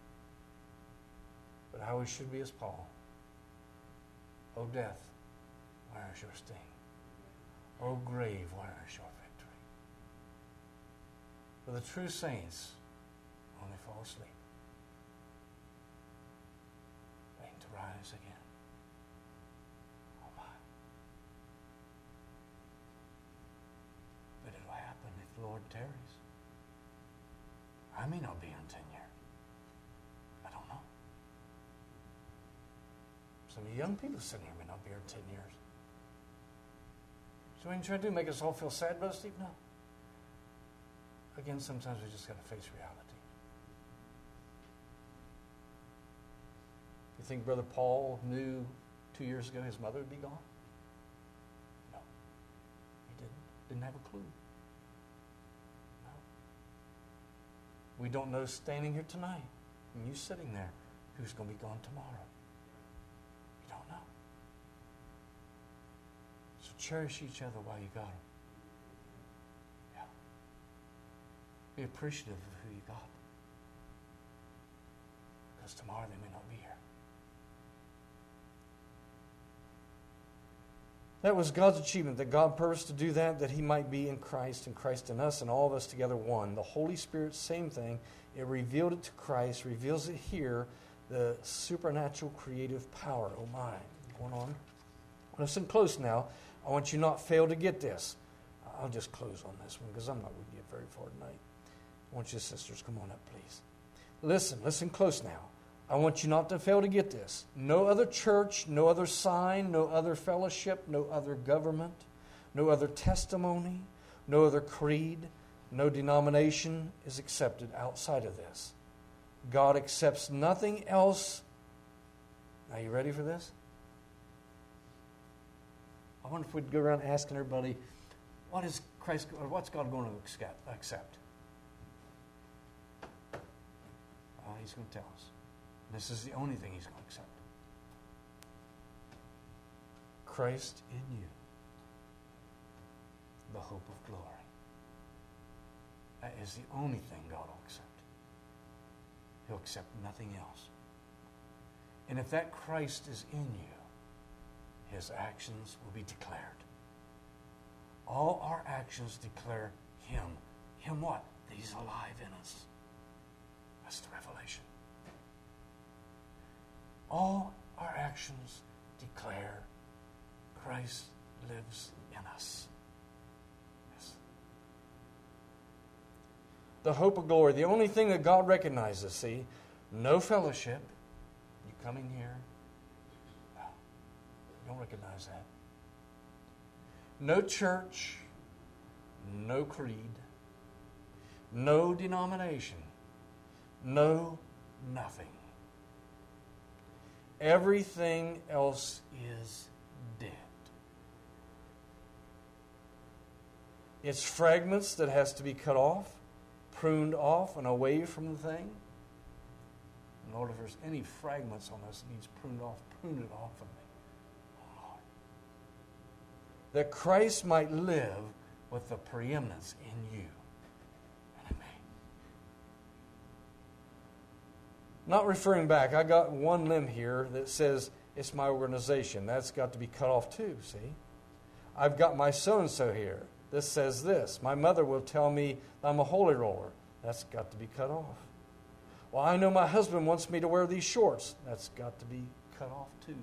But how we should be as Paul. O death, where is your sting? O grave, where is your victory? For the true saints only fall asleep, waiting to rise again. Oh my. But it'll happen if the Lord tarries. I may not be in 10 years. I don't know. Some of you young people sitting here may not be here in 10 years. So what are you trying to do? Make us all feel sad, Brother Steve? No. Again, sometimes we just got to face reality. You think Brother Paul knew 2 years ago his mother would be gone? No. He didn't. Didn't have a clue. No. We don't know standing here tonight, and you sitting there, who's going to be gone tomorrow. You don't know. So cherish each other while you got them. Yeah. Be appreciative of who you got. Because tomorrow they may not be here. That was God's achievement, that God purposed to do that He might be in Christ and Christ in us and all of us together one. The Holy Spirit, same thing. It revealed it to Christ, reveals it here, the supernatural creative power. Oh my, going on. Listen close now. I want you not fail to get this. I'll just close on this one because I'm not going to get very far tonight. I want you sisters, come on up, please. Listen close now. I want you not to fail to get this. No other church, no other sign, no other fellowship, no other government, no other testimony, no other creed, no denomination is accepted outside of this. God accepts nothing else. Are you ready for this? I wonder if we'd go around asking everybody, what's God going to accept? He's going to tell us. This is the only thing He's going to accept. Christ in you, the hope of glory. That is the only thing God will accept. He'll accept nothing else. And if that Christ is in you, His actions will be declared. All our actions declare Him. Him what? That He's alive in us. That's the revelation. All our actions declare Christ lives in us. Yes. The hope of glory. The only thing that God recognizes, see, no fellowship. You coming here? No. You don't recognize that. No church. No creed. No denomination. No nothing. Everything else is dead. It's fragments that has to be cut off, pruned off, and away from the thing. And Lord, if there's any fragments on us that needs pruned off, prune it off of me. Oh, Lord. That Christ might live with the preeminence in you and in me. Not referring back. I got one limb here that says it's my organization. That's got to be cut off too, see? I've got my so-and-so here. This says this. My mother will tell me I'm a holy roller. That's got to be cut off. Well, I know my husband wants me to wear these shorts. That's got to be cut off too.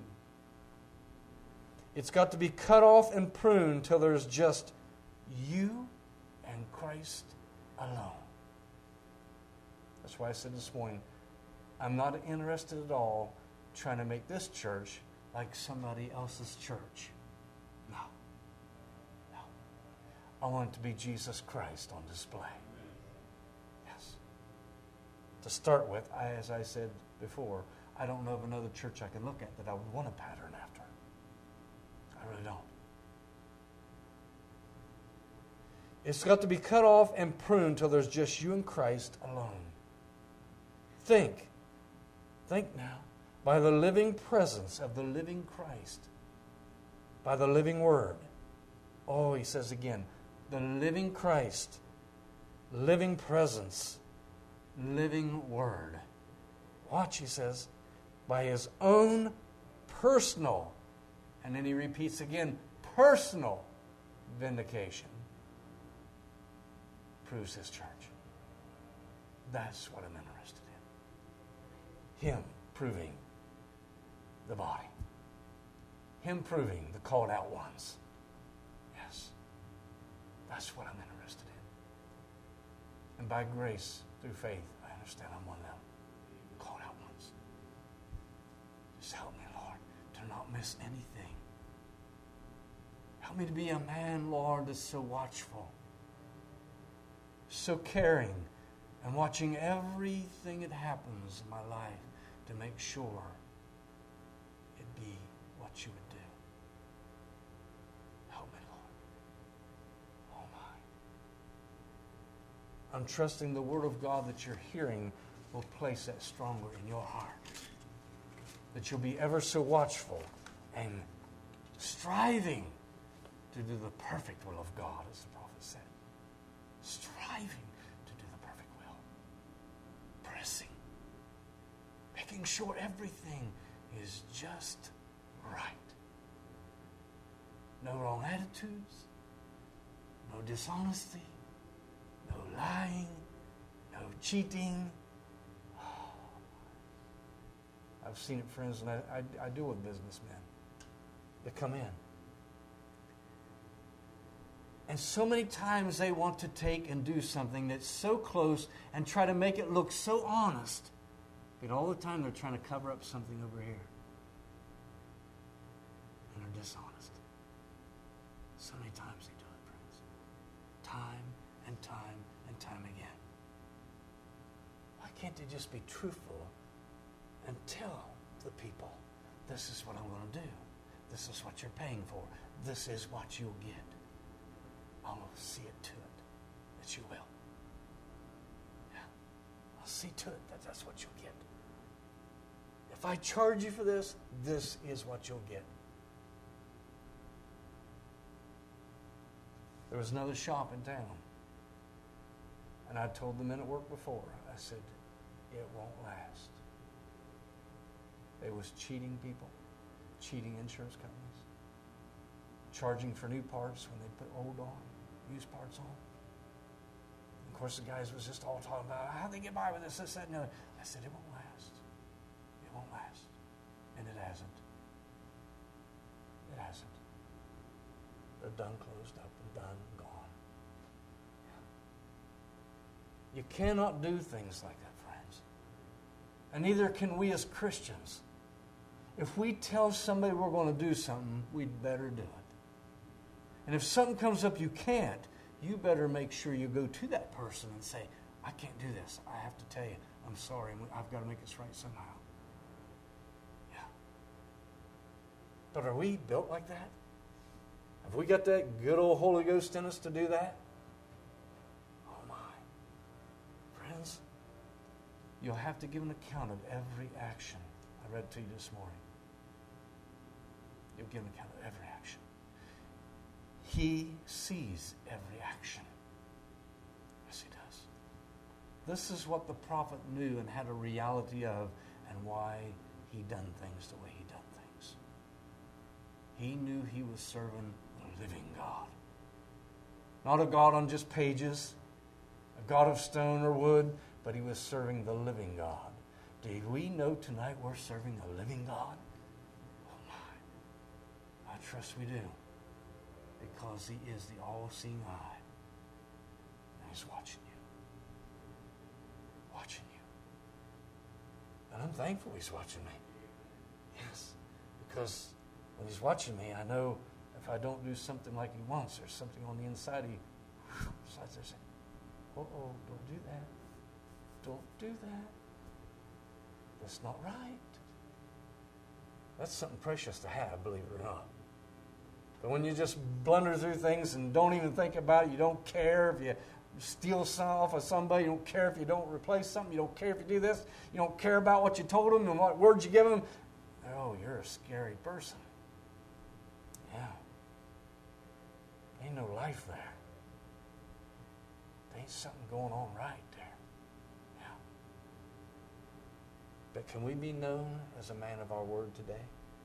It's got to be cut off and pruned till there's just you and Christ alone. That's why I said this morning, I'm not interested at all trying to make this church like somebody else's church. No. No. I want it to be Jesus Christ on display. Yes. To start with, as I said before, I don't know of another church I can look at that I would want to pattern after. I really don't. It's got to be cut off and pruned till there's just you and Christ alone. Think. Think now. By the living presence of the living Christ. By the living Word. Oh, he says again, the living Christ, living presence, living Word. Watch, he says, by his own personal, and then he repeats again, personal vindication, proves his church. That's what I'm interested in. Him proving the body. Him proving the called out ones. Yes. That's what I'm interested in. And by grace, through faith, I understand I'm one of them. Called out ones. Just help me, Lord, to not miss anything. Help me to be a man, Lord, that's so watchful, so caring, and watching everything that happens in my life to make sure it be what you would do. Help me, Lord. Oh my. I'm trusting the Word of God that you're hearing will place that stronger in your heart. That you'll be ever so watchful and striving to do the perfect will of God, as the prophet said. Striving to do the perfect will. Pressing. Making sure everything is just right. No wrong attitudes. No dishonesty. No lying. No cheating. I've seen it, friends, and I deal with businessmen that come in. And so many times they want to take and do something that's so close and try to make it look so honest. But all the time they're trying to cover up something over here. And they're dishonest. So many times they do it, friends. Time and time and time again. Why can't they just be truthful and tell the people, this is what I'm going to do. This is what you're paying for. This is what you'll get. I'll see it to it that you will. Yeah. I'll see to it that that's what you'll get. If I charge you for this, this is what you'll get. There was another shop in town. And I told the men at work before, I said, it won't last. They was cheating people, cheating insurance companies, charging for new parts when they put old on, used parts on. And of course, the guys was just all talking about how they get by with this, that, and the other. I said, it won't last. It won't last. And it hasn't. It hasn't. They're done, closed up, and done, gone. Yeah. You cannot do things like that, friends. And neither can we as Christians. If we tell somebody we're going to do something, we'd better do it. And if something comes up you can't, you better make sure you go to that person and say, I can't do this. I have to tell you, I'm sorry. I've got to make this right somehow. Yeah. But are we built like that? Have we got that good old Holy Ghost in us to do that? Oh my. Friends, you'll have to give an account of every action. I read to you this morning. You'll give an account of every action. He sees every action. Yes, he does. This is what the prophet knew and had a reality of, and why he done things the way he done things. He knew he was serving the living God. Not a God on just pages, a God of stone or wood, but he was serving the living God. Do we know tonight we're serving a living God? Oh my. I trust we do. Because he is the all-seeing eye. And he's watching you. Watching you. And I'm thankful he's watching me. Yes. Because when he's watching me, I know if I don't do something like he wants, there's something on the inside of you. Besides, there's don't do that. Don't do that. That's not right. That's something precious to have, believe it or not. But when you just blunder through things and don't even think about it, you don't care if you steal some off of somebody. You don't care if you don't replace something. You don't care if you do this. You don't care about what you told them and what words you give them. Oh, you're a scary person. Yeah. Ain't no life there. There ain't something going on right there. Yeah. But can we be known as a man of our word today?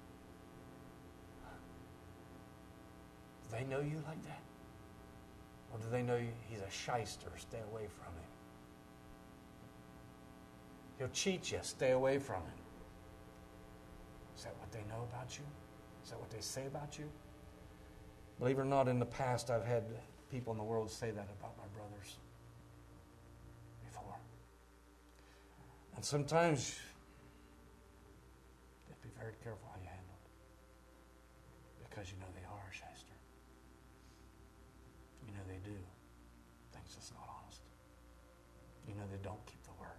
Do they know you like that? Or do they know he's a shyster? Stay away from him. He'll cheat you. Stay away from him. Is that what they know about you? Is that what they say about you? Believe it or not, in the past, I've had people in the world say that about my brothers before. And sometimes you have to be very careful how you handle it. Because you know they are a shyster. You know they do things that's not honest. You know they don't keep the word.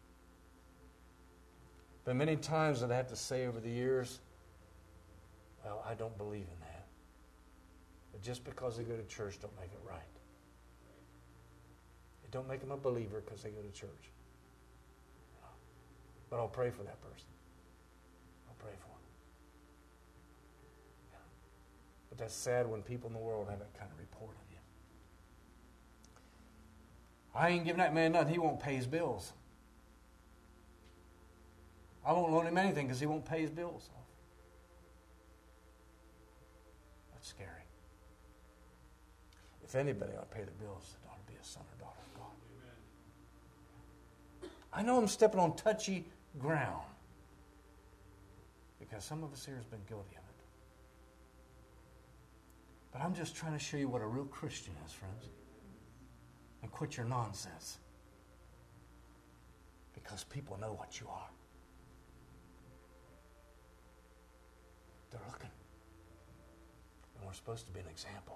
But many times I'd have to say over the years, well, I don't believe in that. But just because they go to church don't make it right. It don't make them a believer because they go to church. But I'll pray for that person. I'll pray for them. Yeah. But that's sad when people in the world have that kind of report of you. I ain't giving that man nothing. He won't pay his bills. I won't loan him anything because he won't pay his bills off. That's scary. If anybody ought to pay their bills, it ought to be a son or daughter of God. Amen. I know I'm stepping on touchy ground because some of us here has been guilty of it. But I'm just trying to show you what a real Christian is, friends. And quit your nonsense. Because people know what you are. They're looking. And we're supposed to be an example.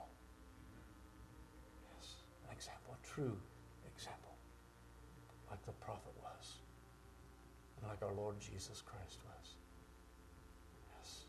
Yes, an example, a true example. Like the prophet was. And like our Lord Jesus Christ was. Yes.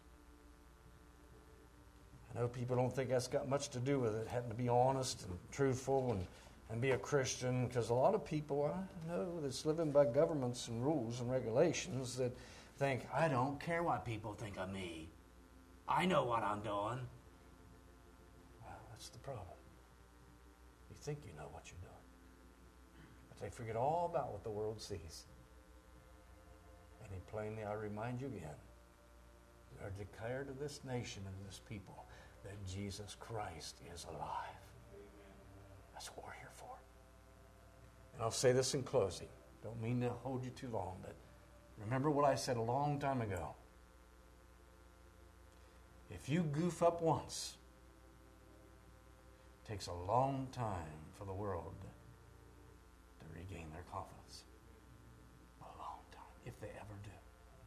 I know people don't think that's got much to do with it, having to be honest and truthful and be a Christian, because a lot of people I know that's living by governments and rules and regulations that think, I don't care what people think of me. I know what I'm doing. Well, that's the problem. You think you know what you're doing. But they forget all about what the world sees. And he plainly, I remind you again, we are declared to this nation and to this people that Jesus Christ is alive. That's what we're here for. And I'll say this in closing. Don't mean to hold you too long, but remember what I said a long time ago. If you goof up once, it takes a long time for the world to regain their confidence. A long time, if they ever do.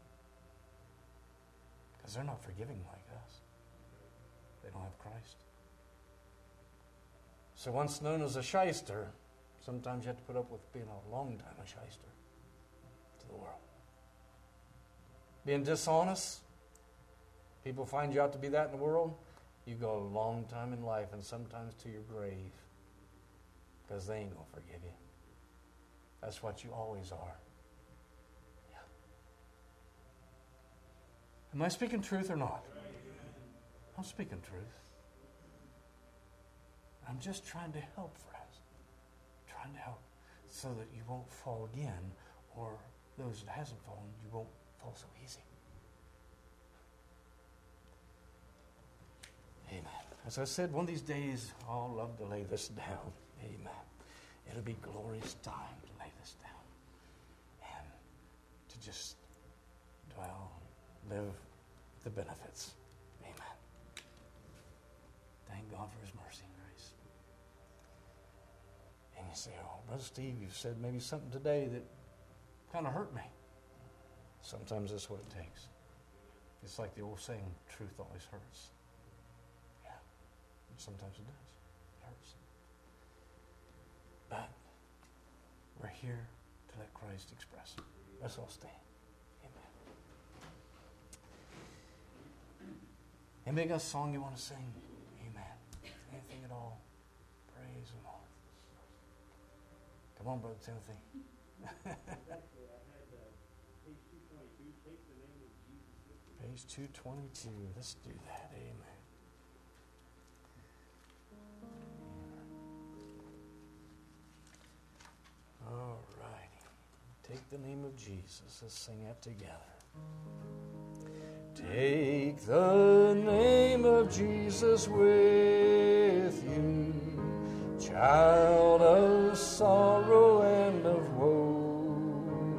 Because they're not forgiving like us. They don't have Christ. So once known as a shyster, sometimes you have to put up with being a long time a shyster to the world. Being dishonest, people find you out to be that in the world, you go a long time in life and sometimes to your grave because they ain't going to forgive you. That's what you always are. Yeah. Am I speaking truth or not? I'm speaking truth. I'm just trying to help, friends. Trying to help so that you won't fall again, or those that hasn't fallen, you won't fall so easy. Amen. As I said, one of these days, I'll love to lay this down. Amen. It'll be a glorious time to lay this down and to just dwell, live the benefits. Amen. Thank God for his mercy and grace. And you say, oh, Brother Steve, you said maybe something today that kind of hurt me. Sometimes that's what it takes. It's like the old saying, truth always hurts. Yeah, sometimes it does. It hurts. But we're here to let Christ express it. Let's all stand. Amen. Anybody got a song you want to sing? Amen. Anything at all? Praise the Lord. Come on, Brother Timothy. Page 222. Let's do that. Amen. All righty. Take the name of Jesus. Let's sing that together. Take the name of Jesus with you, child of sorrow and of woe.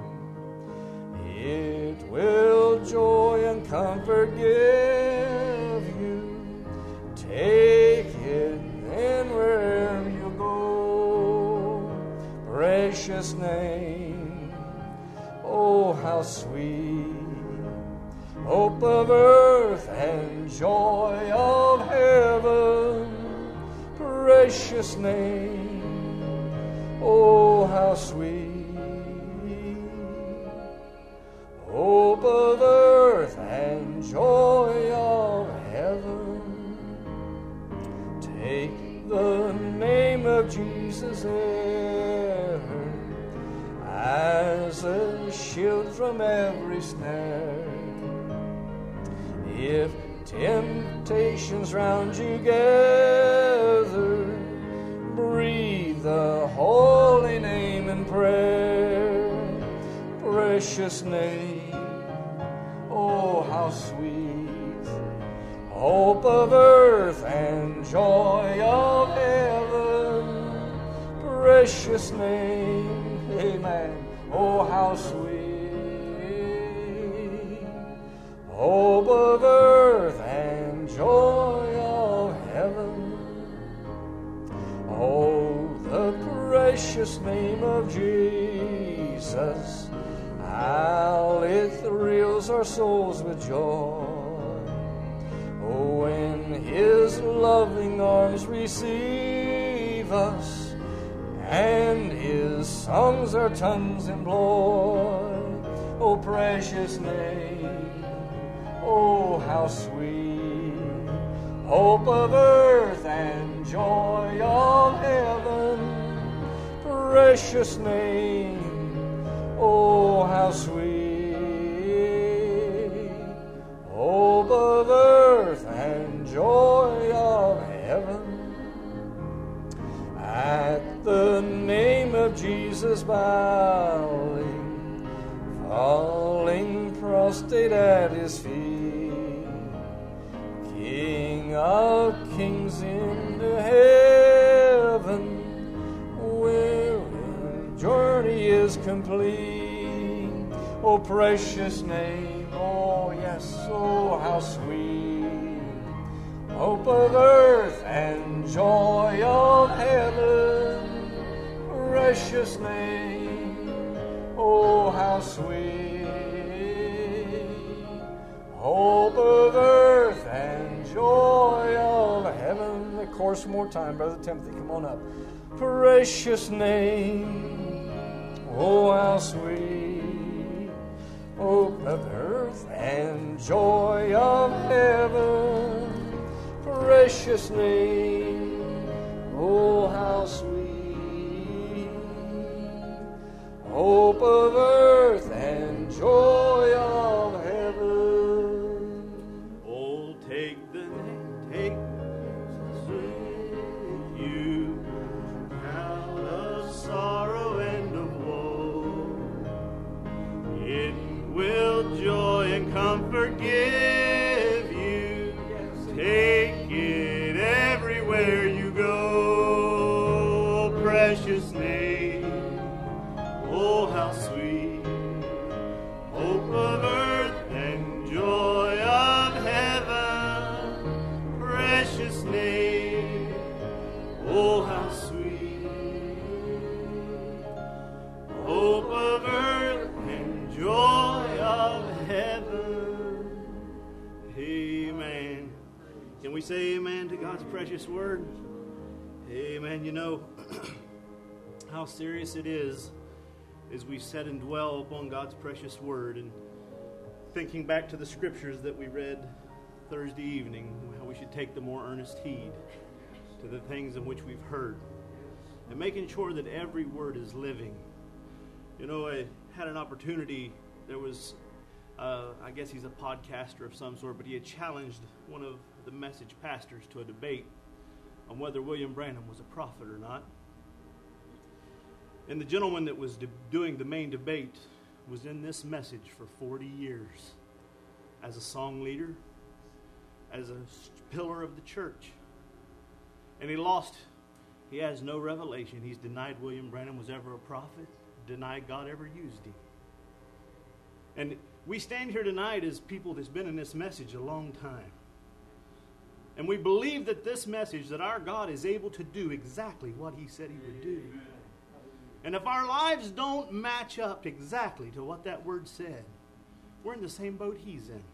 It will joy and comfort give you. Take it and wherever you go. Precious name, oh how sweet, hope of earth and joy of heaven. Precious name, oh how sweet, hope of earth and joy of heaven. Take the name of Jesus ever as a shield from every snare. If temptations round you gather, breathe the holy name in prayer. Precious name, oh how sweet, hope of earth and joy of heaven. Precious name, amen, oh how sweet, hope of earth and joy of heaven. Oh, the precious name of Jesus, how it thrills our souls with joy. Oh, when His loving arms receive us, and His songs our tongues employ. Oh, precious name, oh, how sweet, hope of earth and joy of heaven. Precious name, oh, how sweet, hope of earth and joy of heaven. At the name of Jesus bowing, falling prostrate at His feet, King of kings into heaven, where the journey is complete. Oh, precious name, oh yes, oh how sweet, hope of earth and joy of heaven. Precious name, oh how sweet, hope of earth and joy of heaven. The chorus one more time, Brother Timothy, come on up. Precious name, oh how sweet, hope of earth and joy of heaven. Precious name, oh how sweet, hope of earth and joy of heaven.
Oh, take the name, take Jesus with you, out of sorrow and of woe. It will joy and comfort give you. Take it everywhere you go. Precious name, oh how sweet, hope of earth and joy of heaven. Precious name, oh how sweet, hope of earth and joy of heaven. Amen. Can we say amen to God's precious word? Amen. You know how serious it is as we sit and dwell upon God's precious word, and thinking back to the scriptures that we read Thursday evening, how we should take the more earnest heed to the things in which we've heard. and making sure that every word is living. You know, I had an opportunity. There was, I guess he's a podcaster of some sort, but he had challenged one of the message pastors to a debate on whether William Branham was a prophet or not. And the gentleman that was doing the main debate was in this message for 40 years as a song leader, as a pillar of the church. And he has no revelation. He's denied William Branham was ever a prophet, denied God ever used him. And we stand here tonight as people that's been in this message a long time. And we believe that this message, that our God is able to do exactly what he said he would do. And if our lives don't match up exactly to what that word said, we're in the same boat he's in.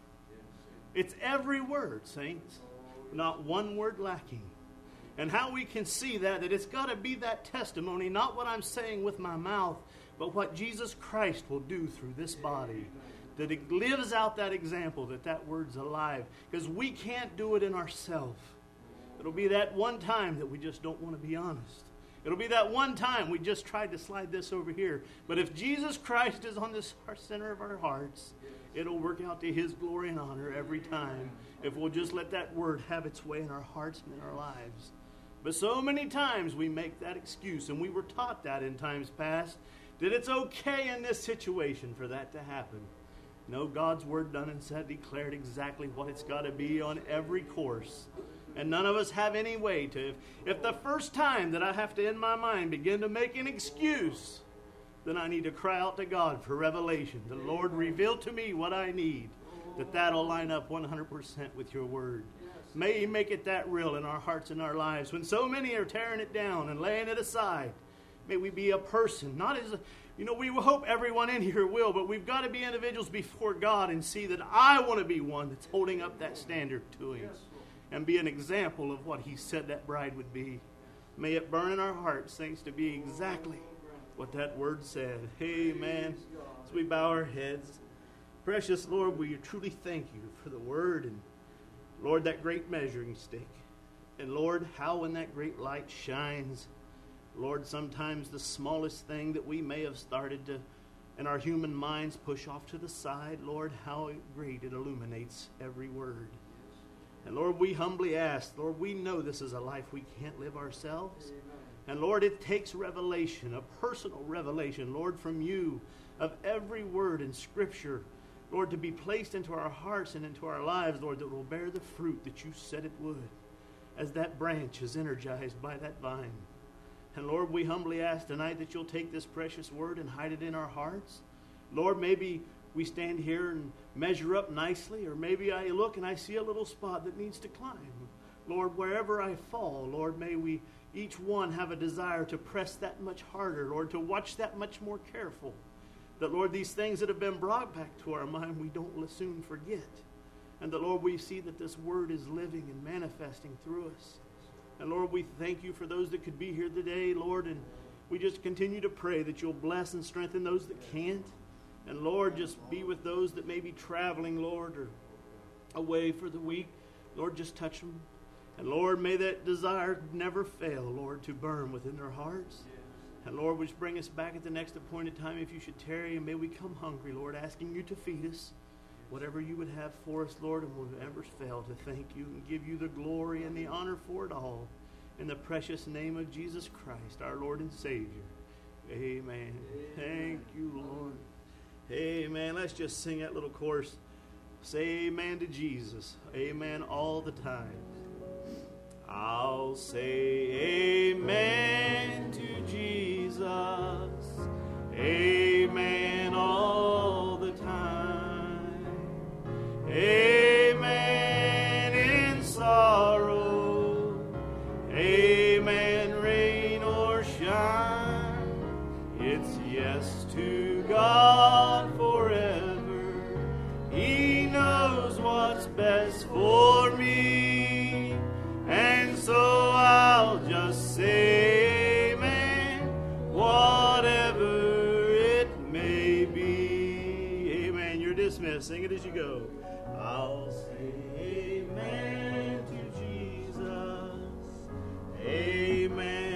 It's every word, saints. Not one word lacking. And how we can see that it's got to be that testimony, not what I'm saying with my mouth, but what Jesus Christ will do through this body. That it lives out that example, that word's alive. Because we can't do it in ourselves. It'll be that one time that we just don't want to be honest. It'll be that one time we just tried to slide this over here. But if Jesus Christ is on the center of our hearts, it'll work out to his glory and honor every time. If we'll just let that word have its way in our hearts and in our lives. But so many times we make that excuse, and we were taught that in times past, that it's okay in this situation for that to happen. No, God's word done and said, declared exactly what it's got to be on every course. And none of us have any way to. If the first time that I have to, in my mind, begin to make an excuse, then I need to cry out to God for revelation. The Lord, reveal to me what I need, that'll line up 100% with your word. May He make it that real in our hearts and our lives. When so many are tearing it down and laying it aside, may we be a person, not as a, we will hope everyone in here will, but we've got to be individuals before God and see that I want to be one that's holding up that standard to Him and be an example of what He said that bride would be. May it burn in our hearts, saints, to be exactly what that word said. Amen. As we bow our heads, precious Lord, we truly thank you for the word and, Lord, that great measuring stick. And, Lord, how when that great light shines, Lord, sometimes the smallest thing that we may have started to, in our human minds, push off to the side, Lord, how great it illuminates every word. And, Lord, we humbly ask, Lord, we know this is a life we can't live ourselves. And, Lord, it takes revelation, a personal revelation, Lord, from you, of every word in Scripture, Lord, to be placed into our hearts and into our lives, Lord, that will bear the fruit that you said it would, as that branch is energized by that vine. And, Lord, we humbly ask tonight that you'll take this precious word and hide it in our hearts. Lord, maybe we stand here and measure up nicely, or maybe I look and I see a little spot that needs to climb. Lord, wherever I fall, Lord, may we each one have a desire to press that much harder, Lord, to watch that much more careful. That, Lord, these things that have been brought back to our mind, we don't soon forget. And that, Lord, we see that this word is living and manifesting through us. And, Lord, we thank you for those that could be here today, Lord, and we just continue to pray that you'll bless and strengthen those that can't. And, Lord, just be with those that may be traveling, Lord, or away for the week. Lord, just touch them. And, Lord, may that desire never fail, Lord, to burn within their hearts. And, Lord, would you bring us back at the next appointed time if you should tarry, and may we come hungry, Lord, asking you to feed us whatever you would have for us, Lord, and we'll never fail to thank you and give you the glory and the honor for it all. In the precious name of Jesus Christ, our Lord and Savior. Amen. Thank you, Lord. Amen. Let's just sing that little chorus. Say amen to Jesus. Amen all the time. I'll say amen to Jesus. Amen all the time. Amen in sorrow. Amen rain or shine. It's yes to God forever. He knows what's best for me. And so I'll just say amen, whatever it may be. Amen. You're dismissed. Sing it as you go. I'll say amen to Jesus. Amen.